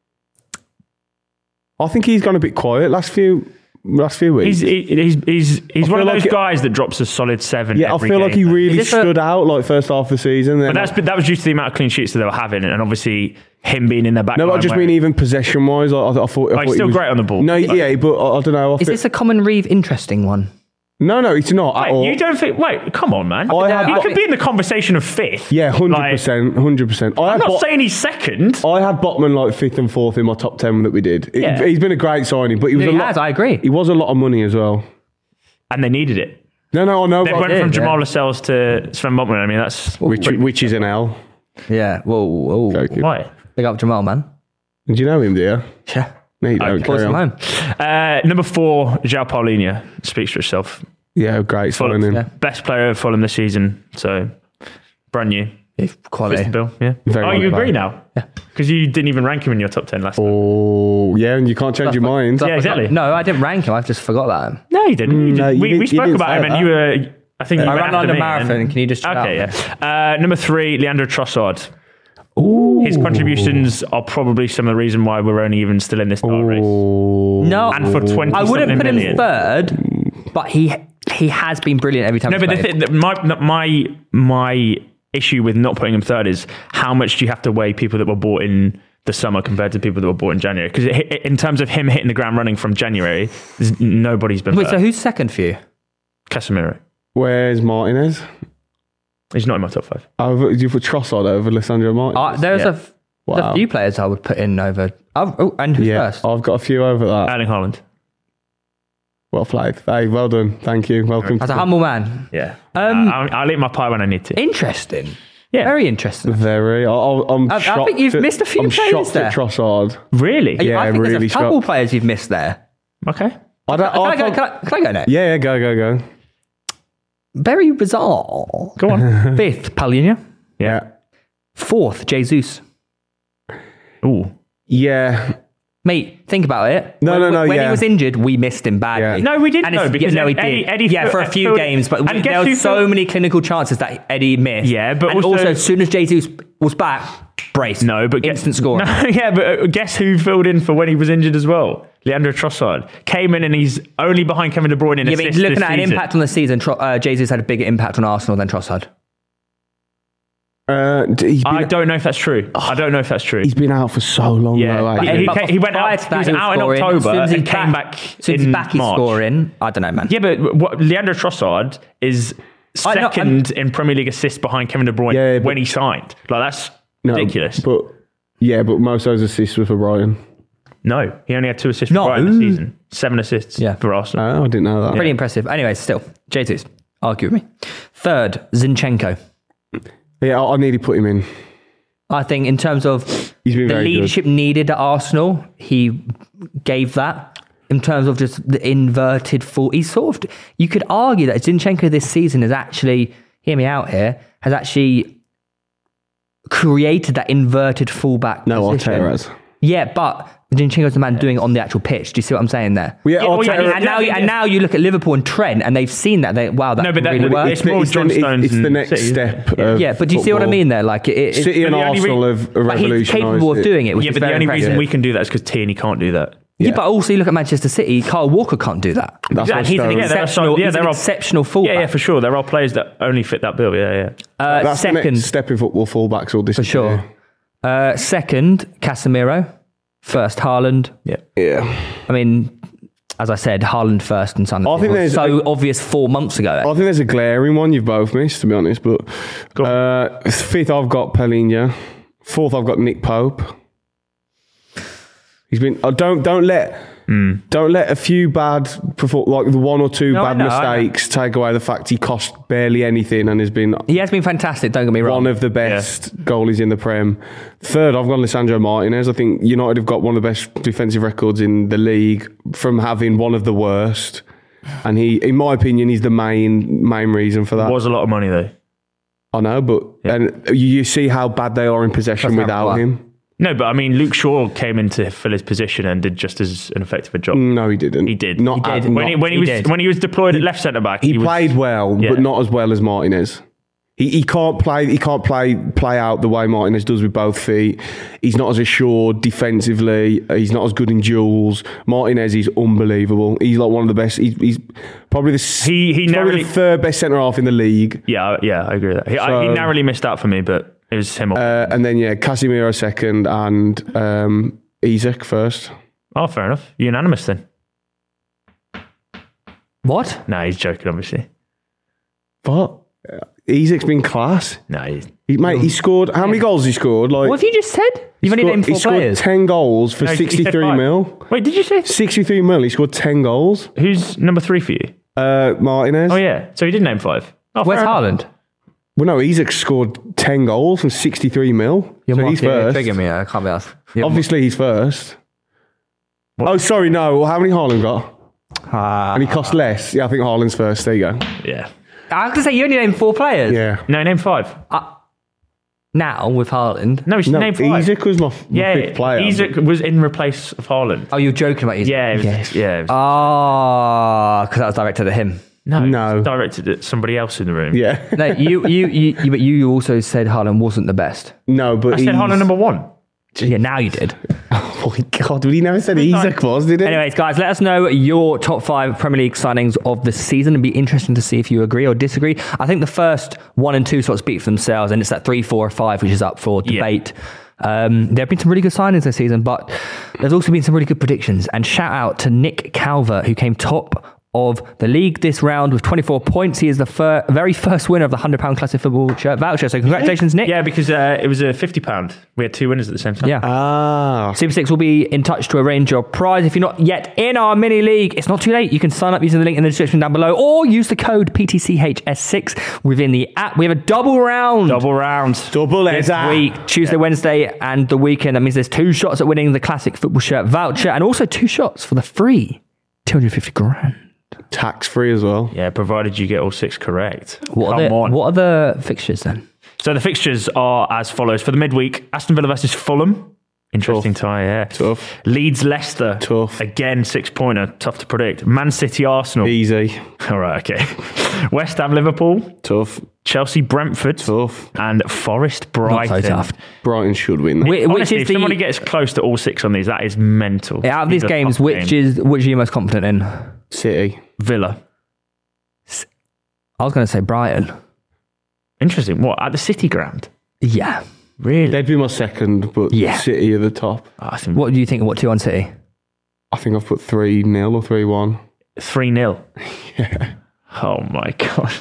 I think he's gone a bit quiet last few last few weeks. He's he- he's he's he's I one of feel those like it- guys that drops a solid seven. yeah, I every feel like he game. really Is this a- stood out like first half of the season. Then But that's that was due to the amount of clean sheets that they were having, and obviously him being in their back. no, but I line just where- mean even possession wise. I, I thought. I thought he's he still was- great on the ball. No, Like- yeah, but I, I don't know. I Is feel- this a common Reeve interesting one? no, no, it's not at Wait, all. you don't think? Wait, come on, man. I have he got- could be in the conversation of fifth. Yeah, hundred Like, percent, hundred percent. I I'm had not Bot- saying he's second. I had Botman like fifth and fourth in my top ten that we did. It- Yeah. He's been a great signing, but he was He a lot. has, I agree. He was a lot of money as well. And they needed it. No, no, I know. They but- went from did, Jamal yeah. Lascelles to Sven Botman. I mean, that's which, which is an L. Yeah. Whoa, whoa. Joking. why. Big up Jamal, man. Do you know him, do you? Yeah. No, you don't. Force Carry him on. home. Uh, number four, João Paulinho speaks for itself. Yeah, great Fulham, signing. yeah. Best player of Fulham this season. So, brand new. If Fits quality. the bill, yeah. Very oh, well you agree played. now? Yeah. Because you didn't even rank him in your top ten last time. Oh, yeah, and you can't change your mind. Yeah, exactly. No, I didn't rank him. I just forgot about him. No, you didn't. You no, did- you we, didn't- we you spoke didn't about say him, and that. you were. I think you I went ran after London me, Marathon. and- Can you just chill Okay, out? yeah. Uh, number three, Leandro Trossard. Ooh. His contributions are probably some of the reason why we're only even still in this bar race. Oh, No, And for twenty I wouldn't something put him million. third, but he he has been brilliant every time. No, he's but the played. thing, that my my my issue with not putting him third is how much do you have to weigh people that were bought in the summer compared to people that were bought in January? Because in terms of him hitting the ground running from January, there's- nobody's been. Wait, so better. who's second for you? Casemiro? Where's Martinez? He's not in my top five. Over, you put Trossard over Alessandro Martinez? Uh, there's Yeah. a, f- there's Wow. a few players I would put in over. Oh, oh and who's yeah, first? I've got a few over that. Erling Haaland. Well played. Hey, well done. Thank you. Welcome. As to a the- humble man. Yeah. Um, Uh, I'll, I'll eat my pie when I need to. Interesting. Yeah. Very interesting. Very. I, I- I'm I- I shocked. think you've at- missed a few I'm players shocked there. at Trossard. Really? Yeah, I think really there's a couple shocked. players you've missed there. Okay. I don't, Can I I, go, thought- can, I, can I go next? yeah, yeah, go, go, go. Very bizarre. Go on. Fifth, Paulinho. Yeah. Fourth, Jesus. Ooh. Yeah. Mate, think about it. No, when, no, no, When yeah. he was injured, we missed him badly. Yeah. No, we didn't And know it's- because yeah, no, he Eddie- did. Eddie yeah, fil- for a few filled- games, but and we, guess there who were so filled- many clinical chances that Eddie missed. Yeah, but and also- also, as soon as Jesus was back, brace. No, but guess- instant score. No, yeah, but uh, guess who filled in for when he was injured as well? Leandro Trossard came in and he's only behind Kevin De Bruyne in Yeah, but assists looking this at an season. impact on the season, Tro- uh, Jesus had a bigger impact on Arsenal than Trossard. Uh, d- he's been, I don't know if that's true. I don't know if that's true. he's been out for so long. Yeah. though, eh? He- he But ca- he went prior out- to he that, was he out in scoring. October As soon as he and came back As soon as in he's back, he's March. scoring. I don't know, man. Yeah, but what, Leandro Trossard is I know, second in Premier League assists behind Kevin De Bruyne Yeah, but- when he signed. Like, that's No, ridiculous. But yeah, but most of those assists were for Brighton. no, he only had two assists No. for Brighton this season. Seven assists Yeah. for Arsenal. Oh, I didn't know that. Pretty impressive. Anyway, still, J twos. Argue with me. Third, Zinchenko. Yeah, I, I nearly put him in. I think in terms of He's been the very good. leadership needed at Arsenal, he gave that. In terms of just the inverted full, he's sort of, you could argue that Zinchenko this season has actually, hear me out here, has actually created that inverted fullback No, position. Arteta has. Yeah, but Zinchenko's the man doing it on the actual pitch. Do you see what I'm saying there? Well, yeah, Yeah, well, yeah, Arteta- yeah, And now, yeah. and now you look at Liverpool and Trent, and they've seen that. They wow, that No, but can that- really but work. it's more the- John the- Stones It's the and next City. step. Yeah. Of Yeah, but do you see what I football. mean there? Like, it, it, City and But the only Arsenal re- have but he's revolutionised capable of it. doing it. Which Yeah, is but the very only impressive. reason we can do that is because Tierney can't do that. Yeah, but also you look at Manchester City. Kyle Walker can't do that. That's Yeah, what he's an Stones- yeah, there are exceptional. some- yeah, he's there an are- exceptional fullback. Yeah, yeah, for sure. There are players that only fit that bill. Yeah, yeah. Uh, That's the second, next step in football. Fullbacks all this for sure. Uh, second, Casemiro. First, Haaland. Yeah. Yeah. I mean, as I said, Haaland first and Son. I think was there's so a- obvious four months ago. I think there's a glaring one you've both missed, to be honest. But uh, fifth, I've got Pellegrini. Fourth, I've got Nick Pope. He's been. Uh, don't don't let don't let a few bad perform like the one or two No, I bad know, I know. mistakes take away the fact he cost barely anything and has been He has been fantastic. Don't get me wrong. one of the best goalies in the Prem. Third, I've got Lisandro Martinez. I think United have got one of the best defensive records in the league from having one of the worst. And he, in my opinion, he's the main main reason for that. Was a lot of money though. I know, but and you, you see how bad they are in possession That's not without right. him. No, but I mean, Luke Shaw came in to fill his position and did just as an effective a job. No, he didn't. He did. Not He at- did. When not- he, when he, he was did. when he was deployed at left centre back, He, was- played well, Yeah. but not as well as Martinez. He, he can't play. He can't play play out the way Martinez does with both feet. He's not as assured defensively. He's not as good in duels. Martinez is unbelievable. He's like one of the best. He's, he's probably the s- He- he he's probably narrowly- the third best centre half in the league. Yeah, yeah, I agree with that. He, I, he So- narrowly missed out for me, but it was him. Uh, and then yeah, Casemiro second and um, Isak first. Oh, fair enough. Unanimous then. What? No, he's joking, obviously. What? Isak's been class. No, he's, He, mate, he scored. How many goals he scored? Like What have you just said? You've only scored- named he four scored players. ten goals for no, he said sixty-three five. mil. Wait, did you say sixty-three mil. He scored ten goals. who's number three for you? Uh, Martinez. Oh yeah, so he did name five. Oh, Where's fair enough. Haaland? Well, no, Isak scored ten goals from sixty-three mil. So he's first. me. I can't be asked. Obviously, he's first. Oh, sorry, no. How many Haaland got? Uh, And he cost less. Yeah, I think Haaland's first. There you go. Yeah. I have to say, you only named four players. Yeah. No, name five. Now with Haaland. No, he's No, name five. Isak was my, f- my yeah, fifth player. Isak was in replace of Haaland. Oh, you're joking about Isak? Yeah, it was, yeah. It was, Ah, because that was directed at him. no, no. it was directed at somebody else in the room. Yeah. No, you, you, you, you, but you also said Haaland wasn't the best. No, but I said he's- Haaland number one. Yeah, now you did. Oh my God, he never said Isak was, did he? Anyways, guys, let us know your top five Premier League signings of the season. It'd be interesting to see if you agree or disagree. I think the first one and two sort of speak for themselves, and it's that three, four, five, which is up for Yeah. debate. Um, there have been some really good signings this season, but there's also been some really good predictions. And shout out to Nick Calvert, who came top of the league this round with twenty-four points. He is the fir- very first winner of the one hundred pound classic football shirt voucher. So congratulations, Nick. Yeah, because uh, it was a fifty pound. We had two winners at the same time. Yeah. Ah. Super Six will be in touch to arrange your prize. If you're not yet in our mini league, it's not too late. You can sign up using the link in the description down below or use the code P T C H S six within the app. We have a double round Double round. Double this header. week, Tuesday, Wednesday, and the weekend. That means there's two shots at winning the classic football shirt voucher and also two shots for the free two hundred fifty grand. Tax free as well. Yeah, provided you get all six correct. What Come are, the, on. what are the fixtures then? So the fixtures are as follows. For the midweek, Aston Villa versus Fulham. Interesting Tough. tie, yeah. Tough. Leeds Leicester. Tough. Again, six-pointer. Tough to predict. Man City Arsenal. Easy. All right, okay. West Ham Liverpool. Tough. Chelsea Brentford. Tough. And Forest Not Brighton. so tough. Brighton should win. Whi- Which Honestly, is if the somebody gets close to all six on these, that is mental. out of these are games? tough Which games. is which are you most confident in? City. Villa. I was going to say Brighton. Interesting. What, at the City ground? Yeah. Really? They'd be my second, but Yeah. City are the top. Oh, I think What do you think? What two on City? I think I've put three nil or three one. three nil. Yeah. Oh my god.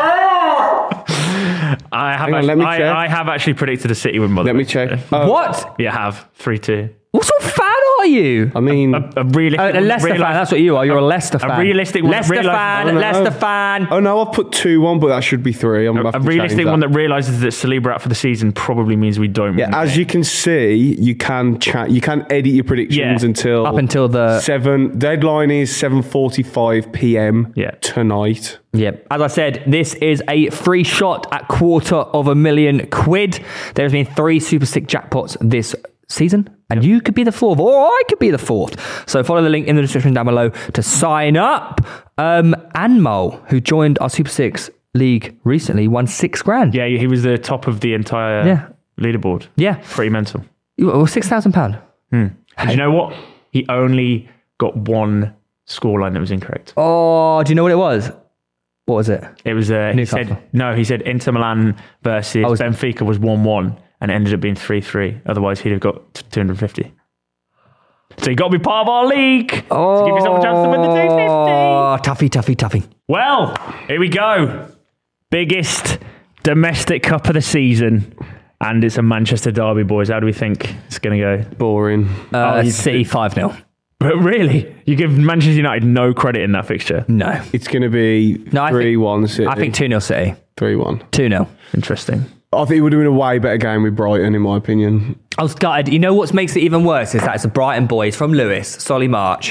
I have Hang on, actually, let me I, check. I have actually predicted a City win. By the Let way. me check. Oh, What? Yeah, I have three two. What sort of fan are you? I mean, A, a realistic, A, a Leicester reali- fan. That's what you are. You're a, Leicester fan. realistic one that Leicester realises- fan. I don't know. Leicester fan. oh no, I've put two one, but that should be three. I'm gonna have a to realistic change one that realizes that Saliba out for the season probably means we don't. win Yeah, the as game. you can see, you can chat. You can edit your predictions Yeah. until Up until the seven. Deadline is seven forty-five p.m. Yeah. tonight. Yep. As I said, this is a free shot at quarter of a million quid. There's been three Super Stick jackpots this season, and you could be the fourth, or I could be the fourth. So follow the link in the description down below to sign up. Um, Anmol, who joined our Super Six league recently, won six grand. Yeah, he was the top of the entire Yeah. leaderboard. Yeah. Pretty mental. Well, six thousand pounds. And you know what? He only got one scoreline that was incorrect. Oh, do you know what it was? What was it? It was uh, he Newcastle. said no. He said Inter Milan versus Oh, was- Benfica was one one, and it ended up being three three. Otherwise, he'd have got two hundred fifty. So you got to be part of our league Oh, to give yourself a chance to win the two fifty. toughy, toughy, toughy. Well, here we go. Biggest domestic cup of the season, and it's a Manchester derby, boys. How do we think it's going to go? Boring. Uh, you- City five nil. But really, you give Manchester United no credit in that fixture. No. It's going to be No, I think- three one. City. I think two nil City. three one. two nil. Interesting. I think it would have been a way better game with Brighton, in my opinion. I was gutted. You know what makes it even worse is that it's a Brighton boys from Lewis, Solly March.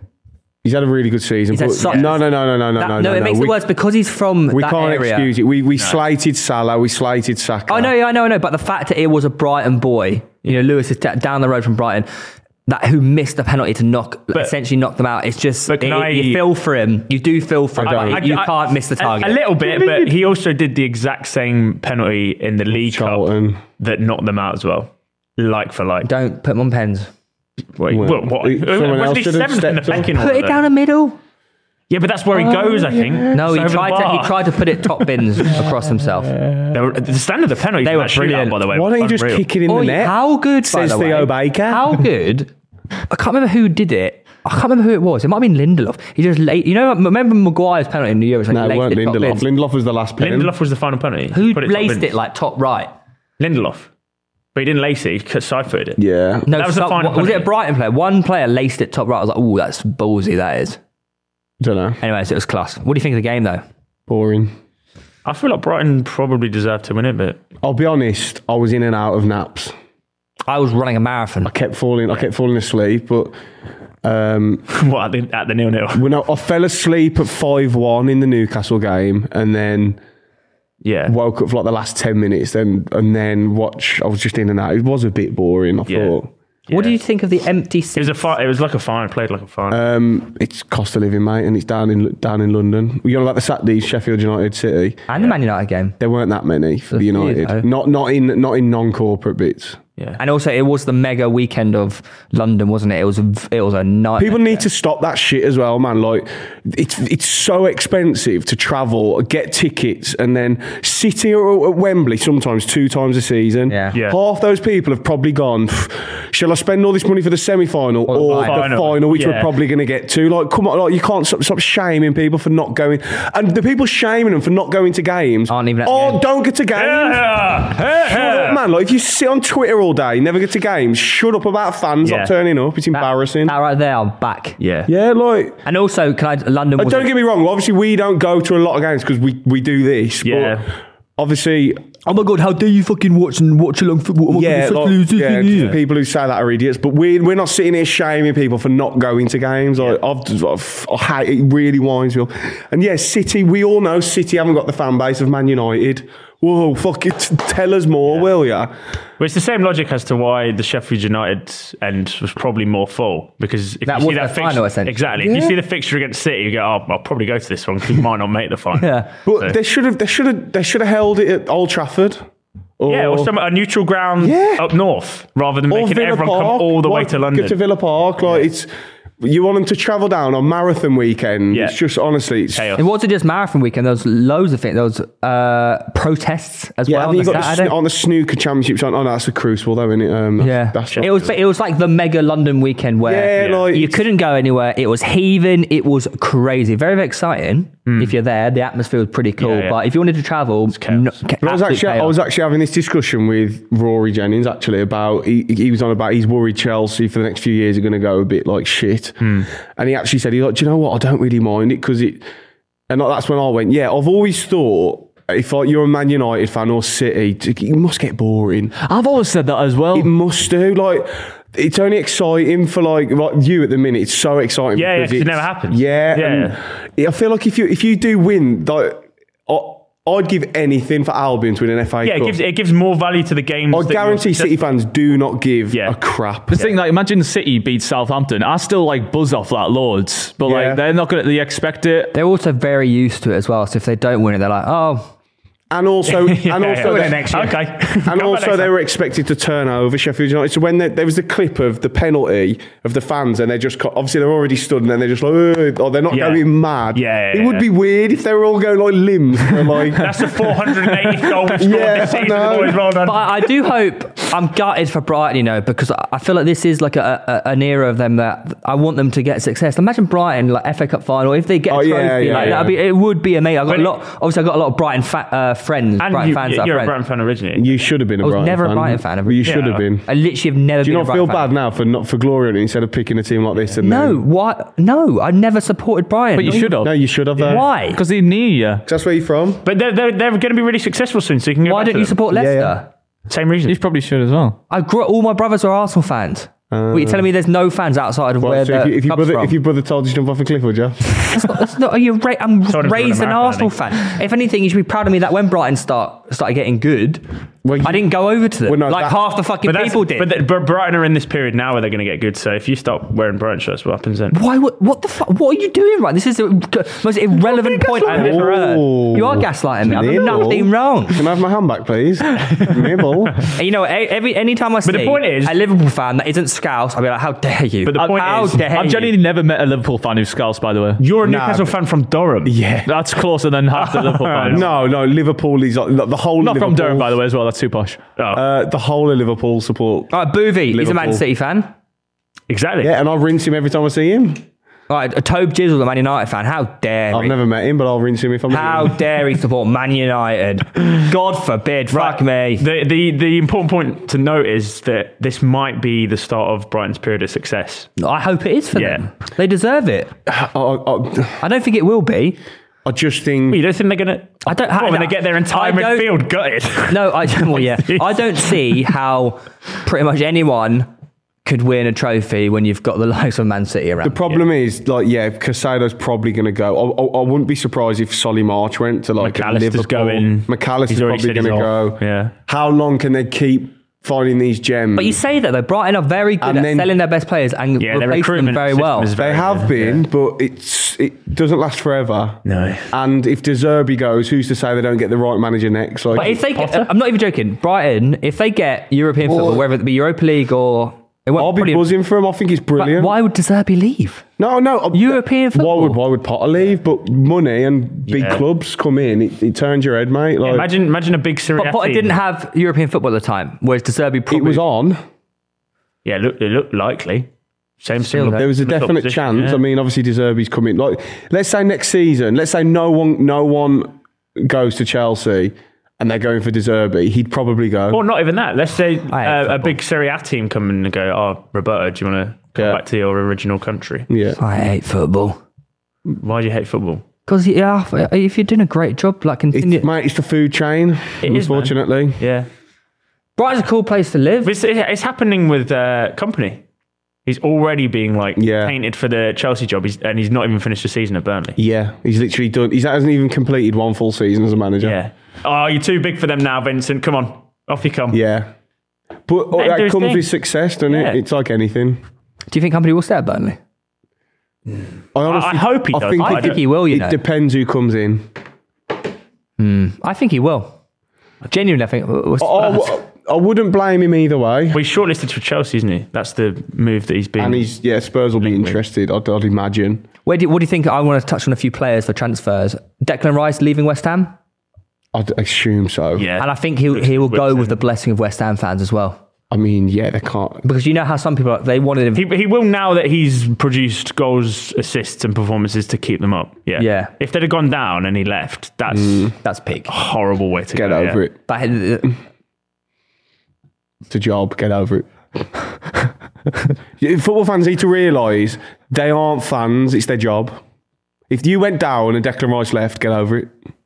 He's had a really good season. had but so- no, no, no, no, no, no, That- no, no, no. it makes we, it worse because he's from We that can't area. excuse it. We we slated Salah. We slated Saka. I know, I know, I know. But the fact that it was a Brighton boy, you know, Lewis is d- down the road from Brighton, that who missed the penalty to knock, essentially knock them out. It's just But can it- I- you feel for him. You do feel for him. don't. You, you I- can't miss the a- target. A, little bit, but he also did the exact same penalty in the League Charlton. Cup that knocked them out as well. Like for like. Don't put him on pens. Wait, Well, what? what? someone else Was he should have seventh in the stepped up. pecking Put order? it down the middle. Yeah, but that's where he goes, I think. No, It's he over the tried to. He bar. tried to put it top bins across himself. They were, the standard of the penalty They for were that shootout, brilliant. by the way. Why don't you was just unreal. kick it in the Oi, net? how good, by Says the Theo way. Baker. How good? I can't remember who did it. I can't remember who it was. It might have been Lindelof. He just late. You know, remember Maguire's penalty in the Euros? Like No, he it weren't laced top Lindelof. bins? Lindelof was the last pen. Lindelof was the final penalty. Who Put it top laced bins. it like top right? Lindelof. But he didn't lace it, he side-footed it. Yeah. No, That was the some- final was it a penalty. Brighton player? One player laced it top right. I was like, oh, that's ballsy. That is. Don't know. Anyways, it was class. What do you think of the game though? Boring. I feel like Brighton probably deserved to win it, but I'll be honest. I was in and out of naps. I was running a marathon. I kept falling. I kept falling asleep, but um, what, at the, at the nil-nil? when I, I fell asleep at five one in the Newcastle game, and then Yeah. woke up for like the last ten minutes. Then and then watch. I was just in and out. It was a bit boring. I Yeah. thought. What do you think of the empty It was seats? a fi- It was like a fine. Played like a fine. Um, it's cost of living, mate, and it's down in down in London. You know, like the Saturdays, Sheffield United City. and the Man United game. There weren't that many for the There's a few, United. though. Not not in not in non-corporate bits. yeah. And also, it was the mega weekend of London, wasn't it? It was a, it was a nightmare. People need to stop that shit as well, man. Like, it's it's so expensive to travel, get tickets, and then sitting at, at Wembley sometimes two times a season. Yeah. Yeah. Half those people have probably gone, shall I spend all this money for the semi-final Or the or the final. final, which we're Yeah. probably going to get to? Like, come on, like you can't stop, stop shaming people for not going. And the people shaming them for not going to games Aren't even at the oh, game. don't get to games. Yeah. Shut up, man. Like, if you sit on Twitter all day, never get to games, shut up about fans Yeah. not turning up. It's embarrassing. That right there, I'm back. Yeah. Yeah, like... And also, can I? London Uh, was don't get me wrong. Obviously, we don't go to a lot of games because we, we do this. Yeah. But obviously, oh my god, how dare you fucking watch and watch along football? Oh my yeah, god, like, you're such a yeah, loser. people who say that are idiots. But we're we're not sitting here shaming people for not going to games. Like, I've, I've, I hate it. Really winds me up. And yeah, City. We all know City haven't got the fan base of Man United. Whoa, fuck it. Tell us more, will ya? Well, it's the same logic as to why the Sheffield United end was probably more full because if That you was see that their final, fixture, essentially. exactly. If you see the fixture against City, you go, "Oh, I'll probably go to this one because we might not make the final." Yeah. But So- they should have. They should have. They should have held it at Old Trafford. Or, yeah, or some a neutral ground Yeah. up north rather than or making Villa everyone Park. come all the way Why to London. Get to Villa Park. Like it's. You want them to travel down on marathon weekend. Yeah. It's just, honestly, it's... Chaos. It wasn't just marathon weekend. There was loads of things. There was uh, protests as Yeah, well. have you on the got the, Saturday. sn- on the snooker championships on? Oh, no, that's the Crucible, though, isn't it? Um, that's, Yeah, that's it was. It was like the mega London weekend where Yeah, like- you couldn't go anywhere. It was heaving. It was crazy. Very, very exciting. If you're there, the atmosphere was pretty cool. Yeah, yeah. But if you wanted to travel, chaos. no, ca- But I was absolute actually I chaos. was actually having this discussion with Rory Jennings actually about he, he was on about he's worried Chelsea for the next few years are going to go a bit like shit, and he actually said he's like, do you know what, I don't really mind it because it, and that's when I went, yeah, I've always thought if like, you're a Man United fan or City, it must get boring. I've always said that as well. It must do. Like, it's only exciting for like, like you at the minute. It's so exciting. Yeah, yeah, because 'cause it it's- never happens. Yeah, Yeah, and I feel like if you if you do win, like, I, I'd give anything for Albion to win an F A Yeah, it Cup. gives it gives more value to the games. I that guarantee you're- City fans do not give Yeah. a crap. The thing, like, imagine City beat Southampton. I still like buzz off that loads, but Yeah. like they're not going to. They expect it. They're also very used to it as well. So if they don't win it, they're like, oh, And also, Yeah, and also, yeah. they- next year. Okay. and Come back also next they time. were expected to turn over Sheffield United. So when they, there was the clip of the penalty of the fans, and they just co- obviously they're already stood, and then they're just like, "Ugh," or they're not Yeah. going mad. Yeah, yeah, it would yeah. be weird if they were all going like limbs. They're like, That's the four hundred eightieth goal we've scored Yeah, this season, I know. boys. Well done. But I, I do hope, I'm gutted for Brighton, you know, because I I feel like this is like a, a, an era of them that I want them to get success. Imagine Brighton, like F A Cup final, if they get a Oh, trophy, yeah, yeah, like, yeah. that'd be, it would be amazing. I've got But a it- lot, obviously I've got a lot of Brighton fa- uh, friends, and Brighton you, fans that you're are a friends. Brighton fan originally. you should have been a I was Brighton never a fan. Brighton fan. Well, you should Yeah. have been. I literally have never Do you been not a feel Brighton bad fan. now for not for glorying instead of picking a team like this? And No, then, what? No, I never supported Brighton. But you should have. no, you should have. Though. Why? Because they're near you. That's where you're from. But they're, they're, they're going to be really successful soon, so you can go Why back don't to you them. support Leicester? yeah. Same reason. You probably should as well. I grew all my brothers are Arsenal fans. what, you're telling me there's no fans outside of Well, where so the if, you, if, your club's brother, from? if your brother told you to jump off a cliff, would you? That's not, that's not, you're ra- I'm Told him to run a raised an marathon, Arsenal I think. fan. If anything, you should be proud of me that when Brighton start started getting good, Well, you- I didn't go over to them Well, no, like that- half the fucking But that's- people did. But, the, but Brighton are in this period now where they're going to get good. So if you stop wearing Brighton shirts, what happens then? Why? What, what the fuck? What are you doing? Right, this is the most irrelevant point I've ever heard. Oh. You are gaslighting me. I've done Nibble. nothing wrong. Can I have my hand back, please? Nibble. And you know, e- every any time I see the point is- a Liverpool fan that isn't Scouse, I'll be like, how dare you? But the point how is- dare I've you? genuinely never met a Liverpool fan who's Scouse, by the way. You're a Nah, Newcastle but- fan from Durham. Yeah. That's closer than half the Liverpool fans. No, no, Liverpool is like, the whole. Not from Liverpool, Durham, by the way, as well. That's too posh. Oh, Uh, the whole of Liverpool support. All right, Boovy, he's a Man Liverpool. City fan. exactly. Yeah, and I rinse him every time I see him. All right, a Tobe Jizzle, a Man United fan. How dare I've he? never met him, but I'll rinse him if I'm. How dare he support Man United? God forbid. Fuck me. The, the the important point to note is that this might be the start of Brighton's period of success. I hope it is for Yeah. them. They deserve it. I, I, I don't think it will be. I just think. You don't think they're gonna? I don't- What, I- when they get their entire I don't- midfield gutted. No, I well, yeah. I don't see how pretty much anyone could win a trophy when you've got the likes of Man City around. The problem is, like, yeah, Casado's probably going to go. I, I, I wouldn't be surprised if Solly March went to like McAllister's Liverpool. going. McAllister's He's already probably said going to he's go. off. Yeah. How long can they keep finding these gems? But you say that though, Brighton are very good And at then- selling their best players and Yeah, their replacing them recruitment very system well. is they very have good, been, but it's it doesn't last forever. No. And if De Zerbi goes, who's to say they don't get the right manager next? Like, But if they get, Potter? I'm not even joking, Brighton, if they get European football, whether it be Europa League or it won't I'll be probably- buzzing for him. I think he's But brilliant. why would De Zerbi leave? No, no. uh, European football? Why would why would Potter leave? But money and big Yeah. clubs come in. It, it turns your head, mate. Like, Imagine imagine a big Serie But A Potter team. didn't have European football at the time, whereas De Zerbi probably it was on. Yeah, it looked, it looked likely. Same Still, similar- There was a similar definite position, chance. yeah. I mean, obviously, De Zerbi's coming. Like, let's say next season, let's say no one, no one goes to Chelsea, and they're going for De Zerbi. He'd probably go. Or not even that. Let's say I hate uh, a football. big Serie A team come in and go, oh, Roberto, do you want to come Yeah. back to your original country? Yeah, I hate football. Why do you hate football? Because yeah, if you're doing a great job, like continue. it's, mate, it's the food chain. It is, man. unfortunately. Yeah. Brighton's a cool place to live. It's, it's happening with uh, Company. He's already being like Yeah. painted for the Chelsea job, he's, and he's not even finished the season at Burnley. Yeah, he's literally done. He hasn't even completed one full season as a manager. Yeah. Oh, you're too big for them now, Vincent. Come on, off you come. yeah. But Let him do that his comes thing. with success, doesn't Yeah. it? It's like anything. Do you think Company will stay at Burnley? I, honestly, I hope he I does. Think I I it, think he will. You it know, depends who comes in. I think he will. Genuinely, I think. What's- Oh, I wouldn't blame him either way. Well, he's shortlisted for Chelsea, isn't he? That's the move that he's been. And he's yeah, Spurs will be interested. I'd, I'd imagine. Where do, what do you think? I want to touch on a few players for transfers. Declan Rice leaving West Ham, I'd assume so. yeah. and I think he he will go with the blessing of West Ham fans as well. I mean, yeah, they can't. Because you know how some people, they wanted him. He, he will now that he's produced goals, assists, and performances to keep them up. Yeah. Yeah. If they'd have gone down and he left, that's That's peak. a horrible way to Get go. over yeah. it. But, uh, It's a job. Get over it. Yeah, football fans need to realise they aren't fans. It's their job. If you went down and Declan Rice left, get over it.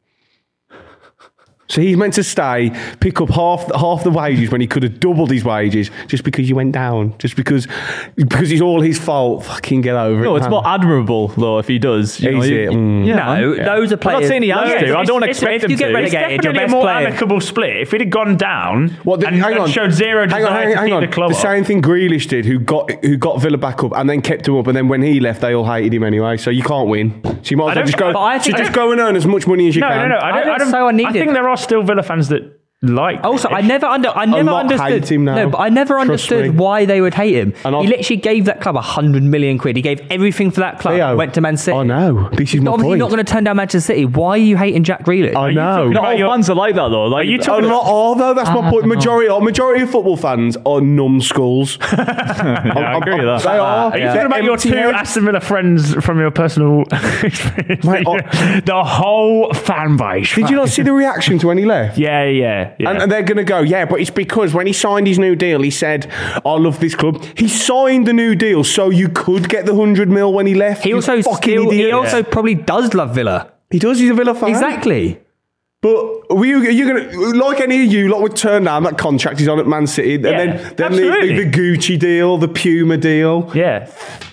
So he's meant to stay, pick up half half the wages when he could have doubled his wages just because you went down, just because because it's all his fault. Fucking get over it. No, it's man. more admirable though if he does. You know, Is you- it? Mm. Yeah, no, man. those are I'm players. not saying he has Yeah, to. I it's- don't it's- expect if him you get to. relegated, It's your definitely best a more player. amicable split. If he'd have gone down What the, and, hang and on. showed zero hang desire on, hang, to hang keep on. the club The up. same thing Grealish did, who got who got Villa back up and then kept him up, and then when he left, they all hated him anyway. So you can't win. So you might as I well just don't- go. but I so think- just go and earn as much money as you No, can. no, no. I, I don't, think I, don't, so unneeded. I think there are still Villa fans that like. Also, I Grealish. never under, I never lot understood. hate him now. No, but I never Trust understood me. why they would hate him. And he I've- literally gave that club a hundred million quid. He gave everything for that club. Theo, Went to Man City. I know. This is my Obviously, point. not going to turn down Manchester City. Why are you hating Jack Grealish? I you know. talking Not about all your- fans are like that though. Like, you A talking lot are though. That's my point. Majority, are, majority of football fans are numbskulls. yeah, I agree with that. They are. Are you They're talking about your empty two heads. Aston Villa friends from your personal experience? Mate, I- the whole fan base. Did you not see the reaction to when he left? Yeah, yeah, yeah. And, and they're going to go, yeah, but it's because when he signed his new deal, he said, I love this club. He signed the new deal so you could get the one hundred mil when he left. he you also fucking still, he idiot. also probably does love Villa. He does, he's a Villa fan. Exactly. But were you, are you going to, like any of you, lot would turn down that contract he's on at Man City, and Yeah, then, then the, absolutely. the, the Gucci deal, the Puma deal. yeah.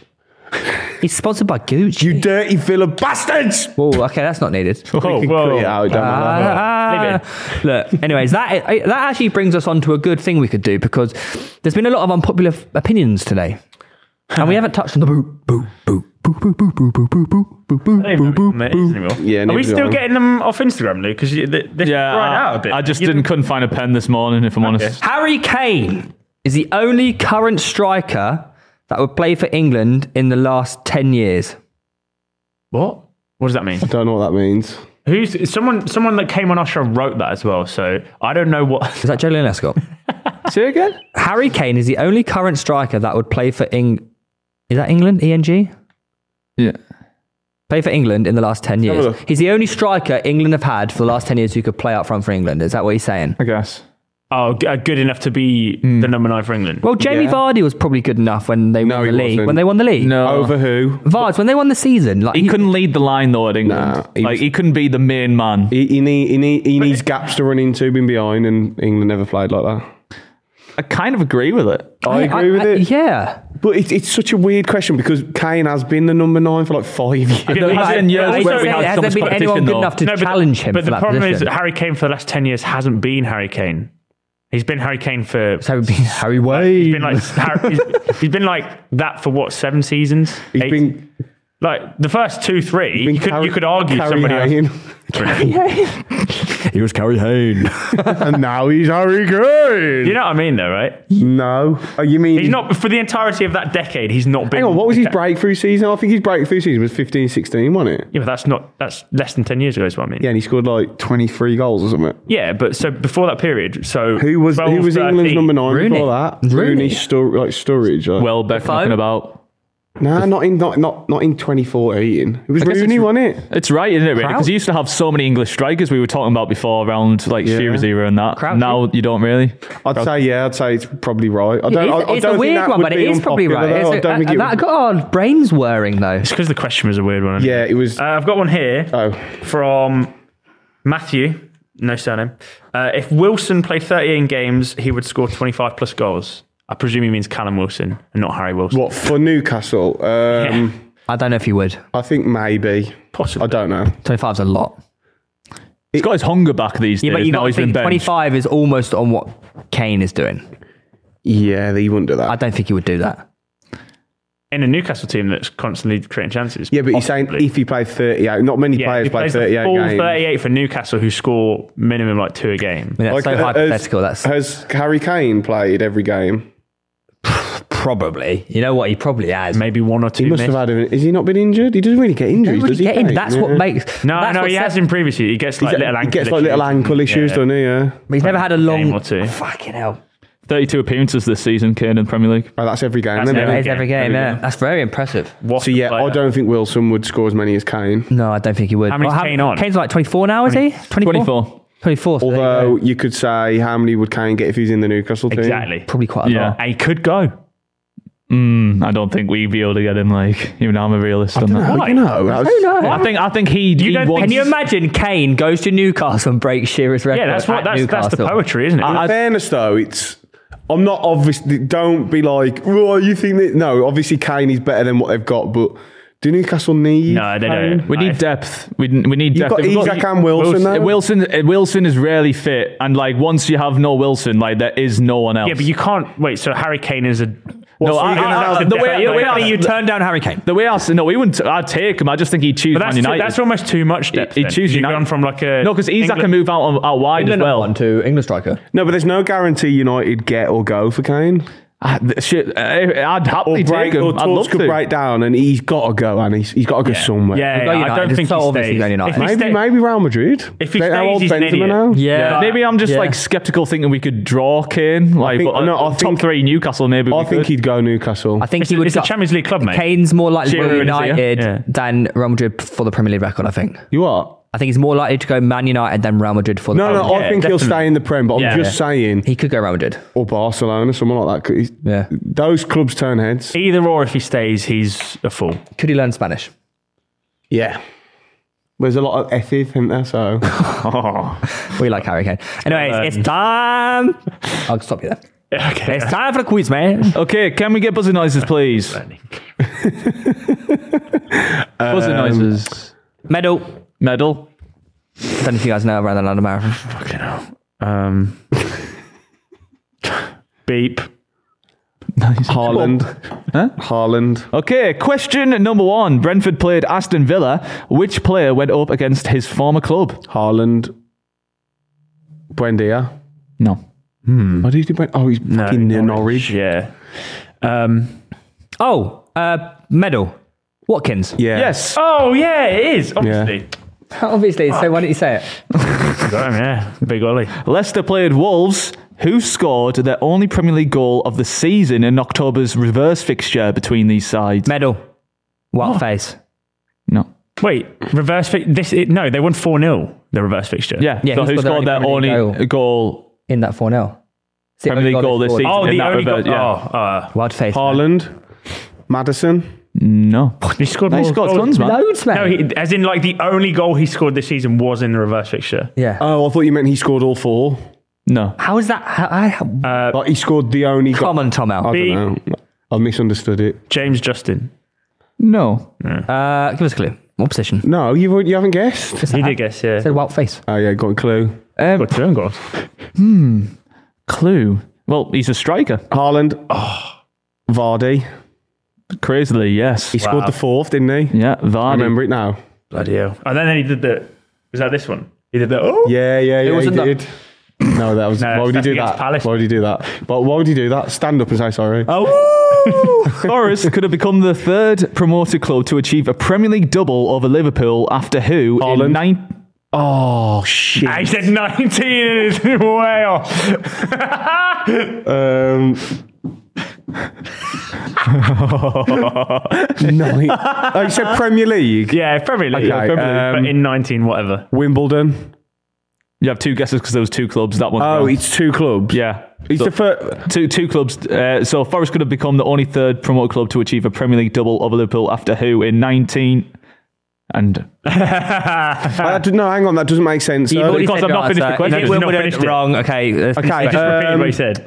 He's sponsored by Gucci. You dirty Villa bastards! Whoa, okay, that's not needed. Whoa, We can whoa. cut it out, it don't matter. Ah, Leave it. Look, anyways, that that actually brings us on to a good thing we could do because there's been a lot of unpopular f- opinions today, and we haven't touched on the boo boo boo boo boo boo boo boo boo boo boo boo I don't boo even boo know what it boo. is anymore. Yeah, Are neither we do still I. getting them off Instagram, Luke? Because they're Yeah, right I, out a bit. I just You- didn't couldn't find a pen this morning. If I'm honest. Harry Kane is the only current striker that would play for England in the last ten years. What? What does that mean? I don't know what that means. Who's someone? Someone that came on our show wrote that as well. So I don't know what. Is that Julian Escott? Say again. Harry Kane is the only current striker that would play for Eng. Is that England? E N G? Yeah. Play for England in the last ten have a years. look. He's the only striker England have had for the last ten years who could play up front for England. Is that what he's saying? I guess. Oh, g- uh, good enough to be the number nine for England. Well, Jamie Yeah. Vardy was probably good enough when they No, won the he league. wasn't. When they won the league. No. Over who? Vards, when they won the season. Like He couldn't lead the line though at England. Nah, he like was- he couldn't be the main man. He, he, need, he, need, he needs gaps to run into, been behind, and England never played like that. I kind of agree with it. I agree with I- it. Yeah. But it's, it's such a weird question because Kane has been the number nine for like five years. No, he has been years also- where we has had has so there much been anyone competition, good though. enough to No, but challenge the, him But for the that problem position? is, Harry Kane for the last ten years hasn't been Harry Kane. He's been Harry Kane for. So it'd be Harry He's Wade. been like Harry, he's, he's been like that for what seven seasons? He's Eight? been, like the first two, three. been You could, Carrie- you could argue Carrie somebody Hayne. else. He was Harry Hayne. And now he's Harry Kane. You know what I mean, though, right? No. Oh, you mean He's not for the entirety of that decade. He's not been. Hang on, what was his breakthrough season? I think his breakthrough season was fifteen sixteen, wasn't it? Yeah, but that's not. That's less than ten years ago. Is what I mean. Yeah, and he scored like twenty-three goals or something. Yeah, but so before that period, so Who was twelve, who was England's thirteen number nine Rooney. before that? Rooney. Rooney, Stur- like Sturridge. Like. Welbeck Defoe? knocking about. nah, not in not not not in twenty fourteen. It was I guess Rooney, it's- wasn't it? It's right, isn't it? Because Crouch? he used to have so many English strikers we were talking about before around like Yeah. Shearer's era and that. Crouch. Now you don't really. I'd say yeah. I'd say it's probably right. I It's, don't. I, I it's don't a think weird that one, would but it be is probably unpopular, right. though. It's I a- don't think uh, it that would- got our brains whirring though. It's because the question was a weird one. Yeah, it was. Uh, I've got one here Oh, from Matthew. No surname. Uh, if Wilson played thirty-eight games, he would score twenty-five plus goals. I presume he means Callum Wilson and not Harry Wilson. what for Newcastle? Um, I don't know if he would. I think maybe. Possibly. I don't know. twenty-five's a lot. He's got his hunger back these Yeah, days. but you now got to he's been think benched. twenty-five is almost on what Kane is doing. Yeah, he wouldn't do I that. don't think he would do that. in a Newcastle team that's constantly creating chances. Yeah, but you're saying possibly. if he played thirty-eight, not many yeah, players he play plays the thirty-eight full games. thirty-eight for Newcastle, who score minimum like two a game. I mean, that's so uh, hypothetical. Has, That's has Harry Kane played every game? probably. You know what? He probably has. Maybe one or two. He must missed. have had. A, has he not been injured? He doesn't really get injuries, Really does he? get in- Kane? That's Yeah. what makes. No, that's no, what he set- has in previously. He gets like He's- little he ankle gets like little issues. ankle issues, Yeah. doesn't he? Yeah. But he's never had a long. Game or two. Fucking hell. thirty-two appearances this season, Kane in the Premier League. Oh, that's every game. That's isn't every it? It's every game, Every yeah. game. That's very impressive. What So yeah, a player. I don't think Wilson would score as many as Kane. No, I don't think he would. How many's Well, Kane on? Kane's like twenty-four now, is he? twenty-four? twenty-four. twenty-four. So there you Although go. you could say, how many would Kane get if he's in the Newcastle team? Exactly. Probably quite a Yeah. lot. And he could go. Mm, I don't think we'd be able to get him. Like, even I'm a realist on that. Oh, you know, I was- Who knows? I think I think he. You he don't think- wants- Can you imagine Kane goes to Newcastle and breaks Shearer's record? Yeah, that's what at that's, that's the Newcastle? poetry, isn't it? In fairness, though, it's. I'm not obviously. Don't be like, oh, you think that. No, obviously, Kane is better than what they've got, but do Newcastle need. No, they Kane? don't. We need I- depth. We, we need You've depth. got We've Isak and Wilson, Wilson, though. Wilson, uh, Wilson is rarely fit, and like once you have no Wilson, like there is no one else. Yeah, but you can't wait. So Harry Kane is a. No, so I, you're gonna I- have I- the the way, depth- the way I, you turn down Harry Kane. the way I no, we wouldn't. I'd take him. I just think he'd choose But Man that's, too, United. that's almost too much depth. He'd then. choose You've United. gone from like a no, because Isak England- can move out out wide England as well. one to England striker. No, but there's no guarantee United get or go for Kane. Ah, th- shit, uh, I'd Or happily break, take him. or I'd love talks could to. break down, and he's got to go, and he's, he's got to go somewhere. Yeah, Go yeah, I United. don't It's think so he obviously stays. go United. If he Maybe, stay- maybe Real Madrid. If he They- how stays, old's he's an Benzema idiot. now? Yeah. Maybe I'm just Yeah. like skeptical, thinking we could draw Kane. Like, think- but, uh, no, I top think- three Newcastle. Maybe I we think could. he'd go Newcastle. I think It's, he a, would. it's a go- Champions League club, mate. Kane's more likely to go Giroud is here. United Yeah. than Real Madrid for the Premier League record, I think. You what? I think he's more likely to go Man United than Real Madrid for the No, no, Premier I yeah, think he'll definitely. stay in the Prem, but I'm Yeah. just saying, He could go Real Madrid. or Barcelona, someone like that. 'cause he's- Yeah. Those clubs turn heads. Either or, if he stays, he's a fool. Could he learn Spanish? Yeah. There's a lot of effort, isn't there? So We like Harry Kane. Anyway, it's, it's time. I'll stop you there. Okay. It's time for the quiz, man. Okay, can we get buzzer noises, please? Buzzer noises. Medal. Medal. I don't know if you guys know around the London Marathon. Fucking hell. Um, beep. Haaland. Huh? Haaland. Okay, question number one. Brentford played Aston Villa. Which player went up against his former club? Haaland. Buendia. No. What did he do? Oh, he's fucking near Norwich. Yeah. Um, Oh, uh, medal. Watkins. Yeah. Yes. oh, yeah, it is, obviously. Obviously, so why didn't you say it? Got him, yeah. Big Ollie. Leicester played Wolves, who scored their only Premier League goal of the season in October's reverse fixture between these sides. Medal. What face? No. Wait, reverse fi- this? It, no, they won four nil, the reverse fixture. Yeah. Yeah, so who who scored scored their their only only goal? goal? In that four nil. Premier League goal this season. Oh, in the that only goal. reverse, yeah. Oh, uh, Wild face. Haaland. Madison. No. he scored No, he more scored goals. tons, man. Loads, man. No, he, as in like the only goal he scored this season was in the reverse fixture. Yeah. Oh, I thought you meant he scored all four. No. How is that? How, I, Like he scored the only. come on, Tom I Al. B- don't know. I've misunderstood it. James Justin. No. Uh, give us a clue. What position? No, you you haven't guessed. He did guess, yeah. Said wild face. Oh yeah, got a clue. Um, Got two own goals. clue. Well, he's a striker. Haaland. Oh, Vardy. Crazily, yes. He scored the fourth, didn't he? Yeah, I Vardy. remember it now. Bloody hell. And then he did the. Was that this one? He did the. Oh! Yeah, yeah, yeah. He wasn't that- did. No, that was. No, why would he that's do against that? Palace. Why would he do that? But why would he do that? Stand up and say sorry. Oh, Forest could have become the third promoted club to achieve a Premier League double over Liverpool after who? In Haaland. nine- Oh shit. I said nineteen and it's way off. Um. Nine. Oh, you said Premier League. Yeah, Premier League. Okay, yeah, Premier League, um, but in nineteen, whatever. Wimbledon. You have two guesses because there was two clubs. That one. Oh, it's two clubs. yeah. He's So- the first. Two two clubs. Uh, so Forest could have become the only third promoted club to achieve a Premier League double over Liverpool after who in nineteen and Uh, no, hang on. That doesn't make sense. You've Uh, already because said I've your not finished the answer. question. Is it He's not Wimbledon? finished it. Wrong. Okay. let's Okay, finish Just it. repeat Um, what he said.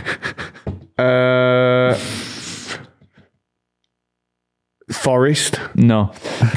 uh, Forest. no.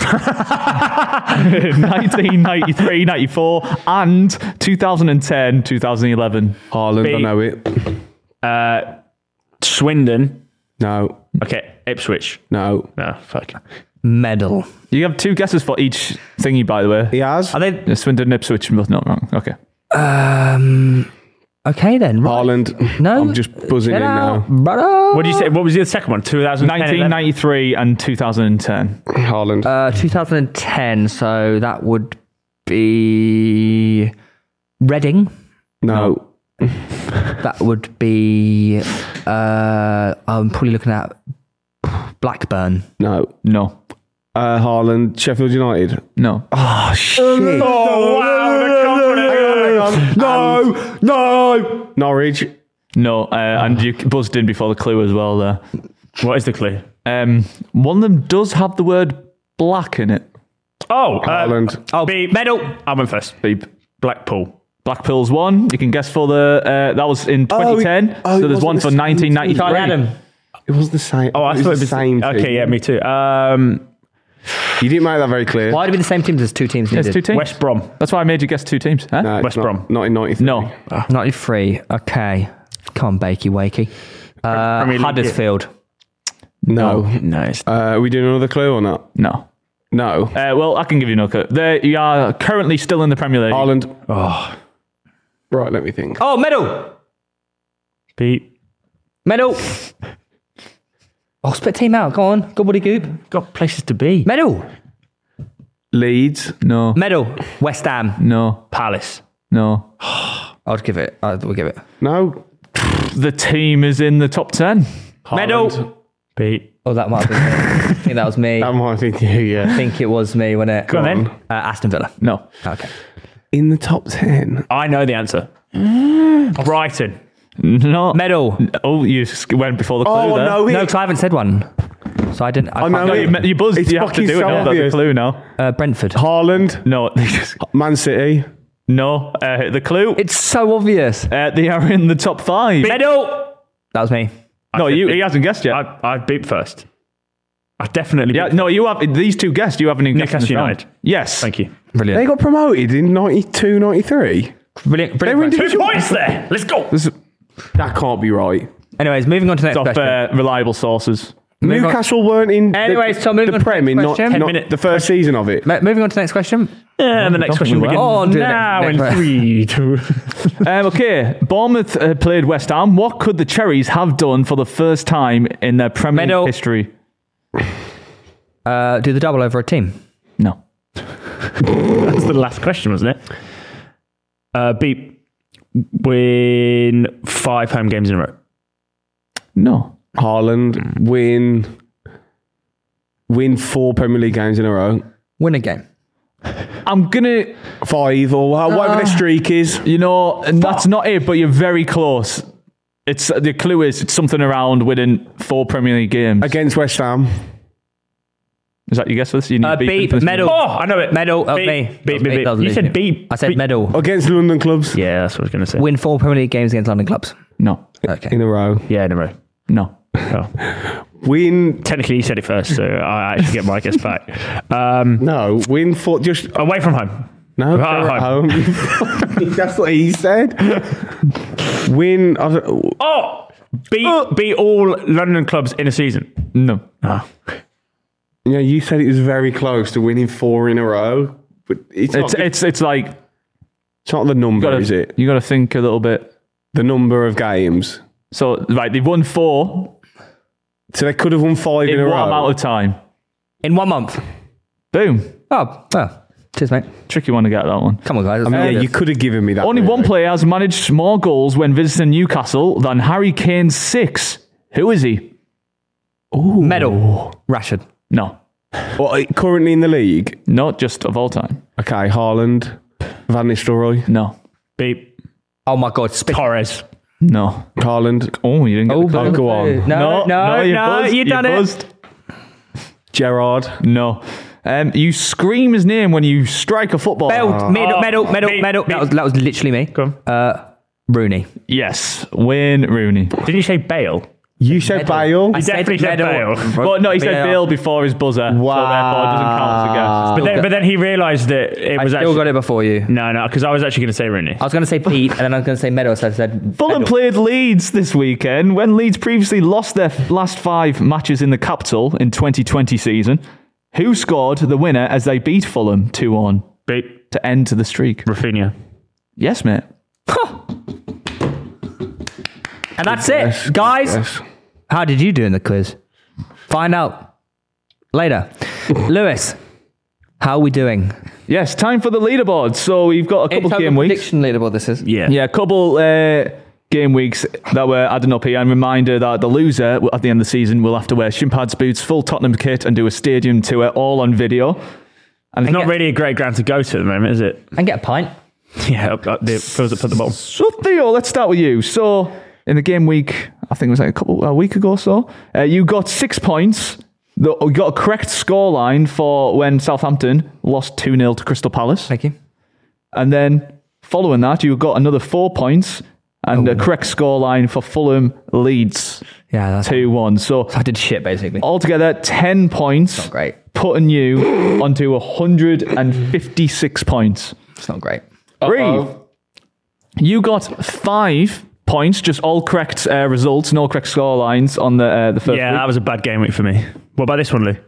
nineteen ninety-three, ninety-four, and two thousand ten, two thousand eleven. Haaland. I B. know it. Uh, Swindon. No. Okay, Ipswich. No. No, fuck. Medal. You have two guesses for each thingy, by the way. He has. Are they? Yeah, Swindon and Ipswich, both not wrong. Okay. Um. Okay then. Right. Haaland. No. I'm just buzzing Get in out, now. brother. What did you say? What was the second one? two thousand ten, nineteen ninety-three and two thousand ten. Haaland. Uh, two thousand ten. So that would be Reading. no. That would be. Uh, I'm probably looking at Blackburn. No. No. Uh, Haaland. Sheffield United. No. Oh, shit. Oh, wow. The confidence. No. No. Norwich. No. Uh, and you buzzed in before the clue as well there. What is the clue? Um, one of them does have the word black in it. Oh, uh, Haaland. Oh, Beep. medal. I went first. Beep. Blackpool. Blackpool's one. You can guess for the, uh, that was in Oh, twenty ten. it- oh, so it there's wasn't one the for same nineteen ninety-three. Charlie Adam. It was the same. Oh, I it thought was it was the same. Okay, team. yeah, me too. Um, You didn't make that very clear. Why would it be the same teams as two teams There's needed? two teams. West Brom. That's why I made you guess two teams. Huh? No, it's West not, Brom. Not in ninety-three. No. ninety-three. Okay. Come on, Bakey Wakey. Uh, Premier League, Huddersfield. No. Nice. Uh, are we doing another clue or not? No. No. Uh, well, I can give you no clue. They you are currently still in the Premier League. Haaland. Oh. Right, let me think. Oh, medal. Beep. Medal. Oh, split team out. Go on. Gobbly goop. Got places to be. Medal. Leeds. No. Medal. West Ham. No. Palace. No. I'd give it. I will give it. No. The team is in the top ten. Medal. Haaland. Beep. Oh, that might have been me. I think that was me. That might be you, I yeah. think it was me when it. Go on then. Uh, Aston Villa. No. Okay. In the top ten. I know the answer. Brighton. No. Medal. Oh, you just went before the clue Oh, there. no. No, because I haven't said one. So I didn't. I I can't know go. it. You, you buzzed. It's you have to fucking do it so now. That's the obvious. clue now. Uh, Brentford. Haaland. No. Man City. no. Uh, the clue. It's so obvious. Uh, they are in the top five. Medal. That was me. No, you. He hasn't guessed yet. I, I beat first. I definitely yeah. beat No, you have. These two guessed. You haven't even guessed. in Newcastle this round. United. Yes. Thank you. Brilliant. They got promoted in ninety-two, ninety-three. Brilliant. They were Brilliant. Two individual- points there. Let's go. This is That can't be right. Anyways, moving on to the next off question. uh, reliable sources. Move on- Newcastle weren't in Anyways, the, so moving the on to the Prem in next not, question. not Ten minute- the first season of it. Mo- moving on to the next question. Yeah, and the next question we begins will. On to the now next- in next- three, two. Um, okay, Bournemouth uh, played West Ham. What could the Cherries have done for the first time in their Premier Medal. League history? Uh, do the double over a team. No. That's the last question, wasn't it? Uh, beep. Win five home games in a row. No. Haaland win win four Premier League games in a row. Win a game. I'm gonna, Five or wha- whatever the streak is. you know, and that's not it, but you're very close. It's the clue is it's something around winning four Premier League games. Against West Ham. Is that your guess for this? You need Uh, beep beep, for this medal. one? Oh, I know it. Medal. That was Beep, me. beep, That was beep, me. beep. That was You me. said beep. I said Beep. medal. Against London clubs. Yeah, that's what I was going to say. Win four Premier League games against London clubs. No. Okay. In a row. Yeah, in a row. No. Oh. Win. Technically, you said it first, so I actually get my guess back. Um, No. Win four. Just. away from home. No. Right, they're at home. That's what he said. Win. I don't, Oh! Beat, beat all London clubs in a season. No. Oh. yeah, you said it was very close to winning four in a row. But it's not, It's it's it's like you it's not the number, gotta, is it? you got to think a little bit. The number of games. So right, they've won four So they could have won five in, in a what row. amount of time? In one month. Boom. Oh, well. Cheers, mate. Tricky one to get that one. Come on, guys. I mean, yeah, you could have given me that. Only really. one player has managed more goals when visiting Newcastle than Harry Kane's six. Who is he? Medal. Rashford. No. Well, currently in the league. Not just of all time. Okay, Haaland, Van Nistelrooy, No. Beat Oh my God. Spit. Torres. No. Haaland, Oh, you didn't get Oh, the clue. go on. No, no, you no, buzzed, you done it. buzzed. Gerrard. No. Um, you scream his name when you strike a football. Medal. Medal. Oh, Medal. Medal. beep, Medal. beep. That was, that was literally me. Go on. Uh, Rooney. Yes. Wayne Rooney. Didn't you say Bale? You said Bale. I said definitely said medal. Bale. Well, no, he said Bale. Bale before his buzzer, so Wow. therefore it doesn't count as a guess. But then, but then he realised that it I was still actually got it before you. no, no, because I was actually going to say Rooney. I was going to say Pete, and then I was going to say medal, so I said Fulham medal. played Leeds this weekend when Leeds previously lost their last five matches in the capital in twenty twenty season. Who scored the winner as they beat Fulham two one Beat to end the streak? Rafinha. Yes, mate. And that's it, guys. Yes. How did you do in the quiz? Find out later. Lewis, how are we doing? Yes, time for the leaderboard. So we've got a couple of game weeks. Prediction leaderboard. This is. Yeah. Yeah, a couple uh, game weeks that we're adding up here. And reminder that the loser at the end of the season will have to wear shin pads, boots, full Tottenham kit, and do a stadium tour all on video. And It's not get- really a great ground to go to at the moment, is it? And get a pint. Yeah, up, up the, fills up at the bottom. So Theo, let's start with you. So in the game week, I think it was like a couple a week ago or so, uh, you got six points. The, you got a correct scoreline for when Southampton lost two nil to Crystal Palace. Thank you. And then following that, you got another four points and a correct scoreline for Fulham Leeds Yeah, that's. two one. So I did shit basically. altogether, ten points, Not great. putting you onto one hundred fifty-six points. It's not great. Reeve, you got five points, just all correct uh, results and all correct score lines on the uh, the first Yeah, week. that was a bad game week for me. What about this one, Lou?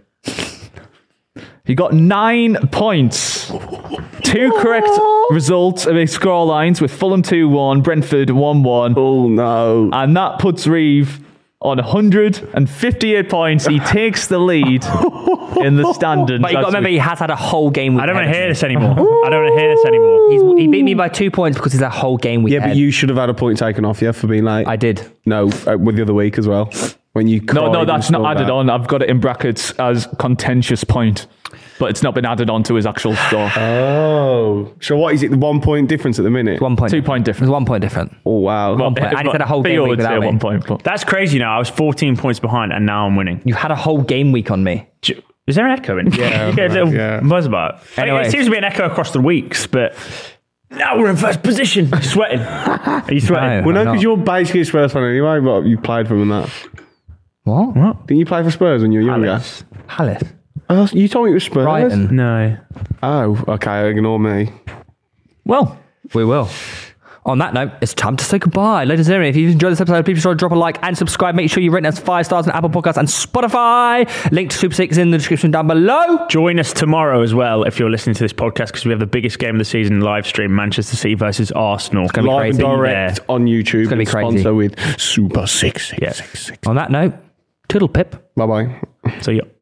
You got nine points. Two correct results of a score lines with Fulham two one, Brentford one one. Oh no. And that puts Reeve on one hundred fifty-eight points. He takes the lead in the standings. But you got to remember, he has had a whole game week. I don't want ahead to of hear him. this anymore. I don't want to hear this anymore. He's, he beat me by two points because he's a whole game week. Yeah, but ahead. you should have had a point taken off you for being late. I did. No, uh, with the other week as well. When you No, cried no, and that's not scored added that. on. I've got it in brackets as contentious point, but it's not been added on to his actual score. Oh, so what is it? The one point difference at the minute. One point. Two point It's difference. one point different. Oh wow. One point. And he's had a whole game Theo week would say without me. one point, but That's crazy now. I was fourteen points behind and now I'm winning. You had a whole game week on me. J- Is there an echo in? Yeah. You get a little yeah. buzz about it. Anyway. It seems to be an echo across the weeks, but now we're in first position. You're sweating. Are you sweating? No. Well, no, I'm not. because you're basically a Spurs fan anyway, but you played for them and that. What? Didn't you play for Spurs when you were younger? Alice. Palace. Oh, you told me it was Spurs. Brighton. No. Oh, okay. Ignore me. well, We will. On that note, it's time to say goodbye. Ladies and gentlemen, if you've enjoyed this episode, please be sure to drop a like and subscribe. Make sure you rate us five stars on Apple Podcasts and Spotify. Link to Super Six is in the description down below. Join us tomorrow as well if you're listening to this podcast because we have the biggest game of the season live stream, Manchester City versus Arsenal. It's gonna be Live crazy. and direct Yeah. on YouTube. gonna be and crazy. Sponsor with Super Six Six Yeah. Six Six. On that note, toodle pip. Bye bye. So yeah.